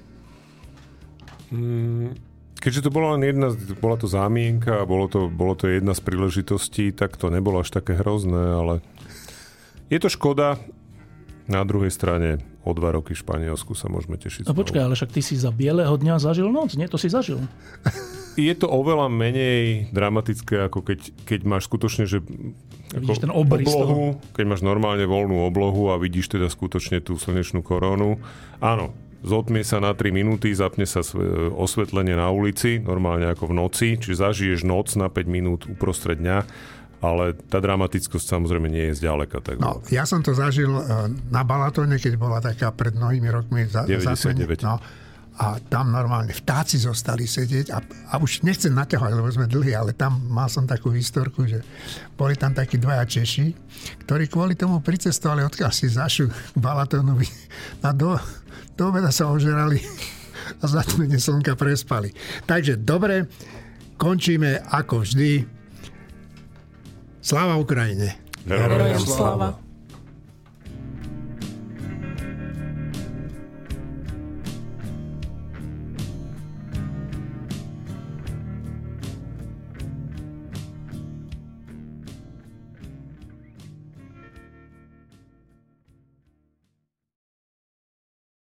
[SPEAKER 4] Keďže to bola len jedna, bola to zámienka a bolo to, bolo to jedna z príležitostí, tak to nebolo až také hrozné, ale je to škoda. Na druhej strane o dva roky v Španielsku sa môžeme tešiť.
[SPEAKER 5] No počkaj, ale však ty si za bieleho dňa zažil noc, nie? To si zažil.
[SPEAKER 4] Je to oveľa menej dramatické, ako keď, keď máš skutočne, že
[SPEAKER 5] vidíš ten obrys
[SPEAKER 4] oblohu, keď máš normálne voľnú oblohu a vidíš teda skutočne tú slnečnú korónu. Áno, zotmie sa na tri minúty, zapne sa osvetlenie na ulici, normálne ako v noci, čiže zažiješ noc na päť minút uprostred dňa, ale tá dramatickosť samozrejme nie je zďaleka. Tak
[SPEAKER 1] no, ja som to zažil na Balatóne, keď bola taká pred mnohými rokmi za,
[SPEAKER 4] deväťdesiatdeväť.
[SPEAKER 1] No, a tam normálne vtáci zostali sedieť a, a už nechcem naťahovať, lebo sme dlhí, ale tam mal som takú historku, že boli tam takí dvaja Češi, ktorí kvôli tomu pricestovali, odkiaľ si zašli k Balatónovi a do, do obeda sa ožerali a zatmenie slnka prespali. Takže dobre, končíme ako vždy. Sláva Ukrajine!
[SPEAKER 2] Herojem sláva!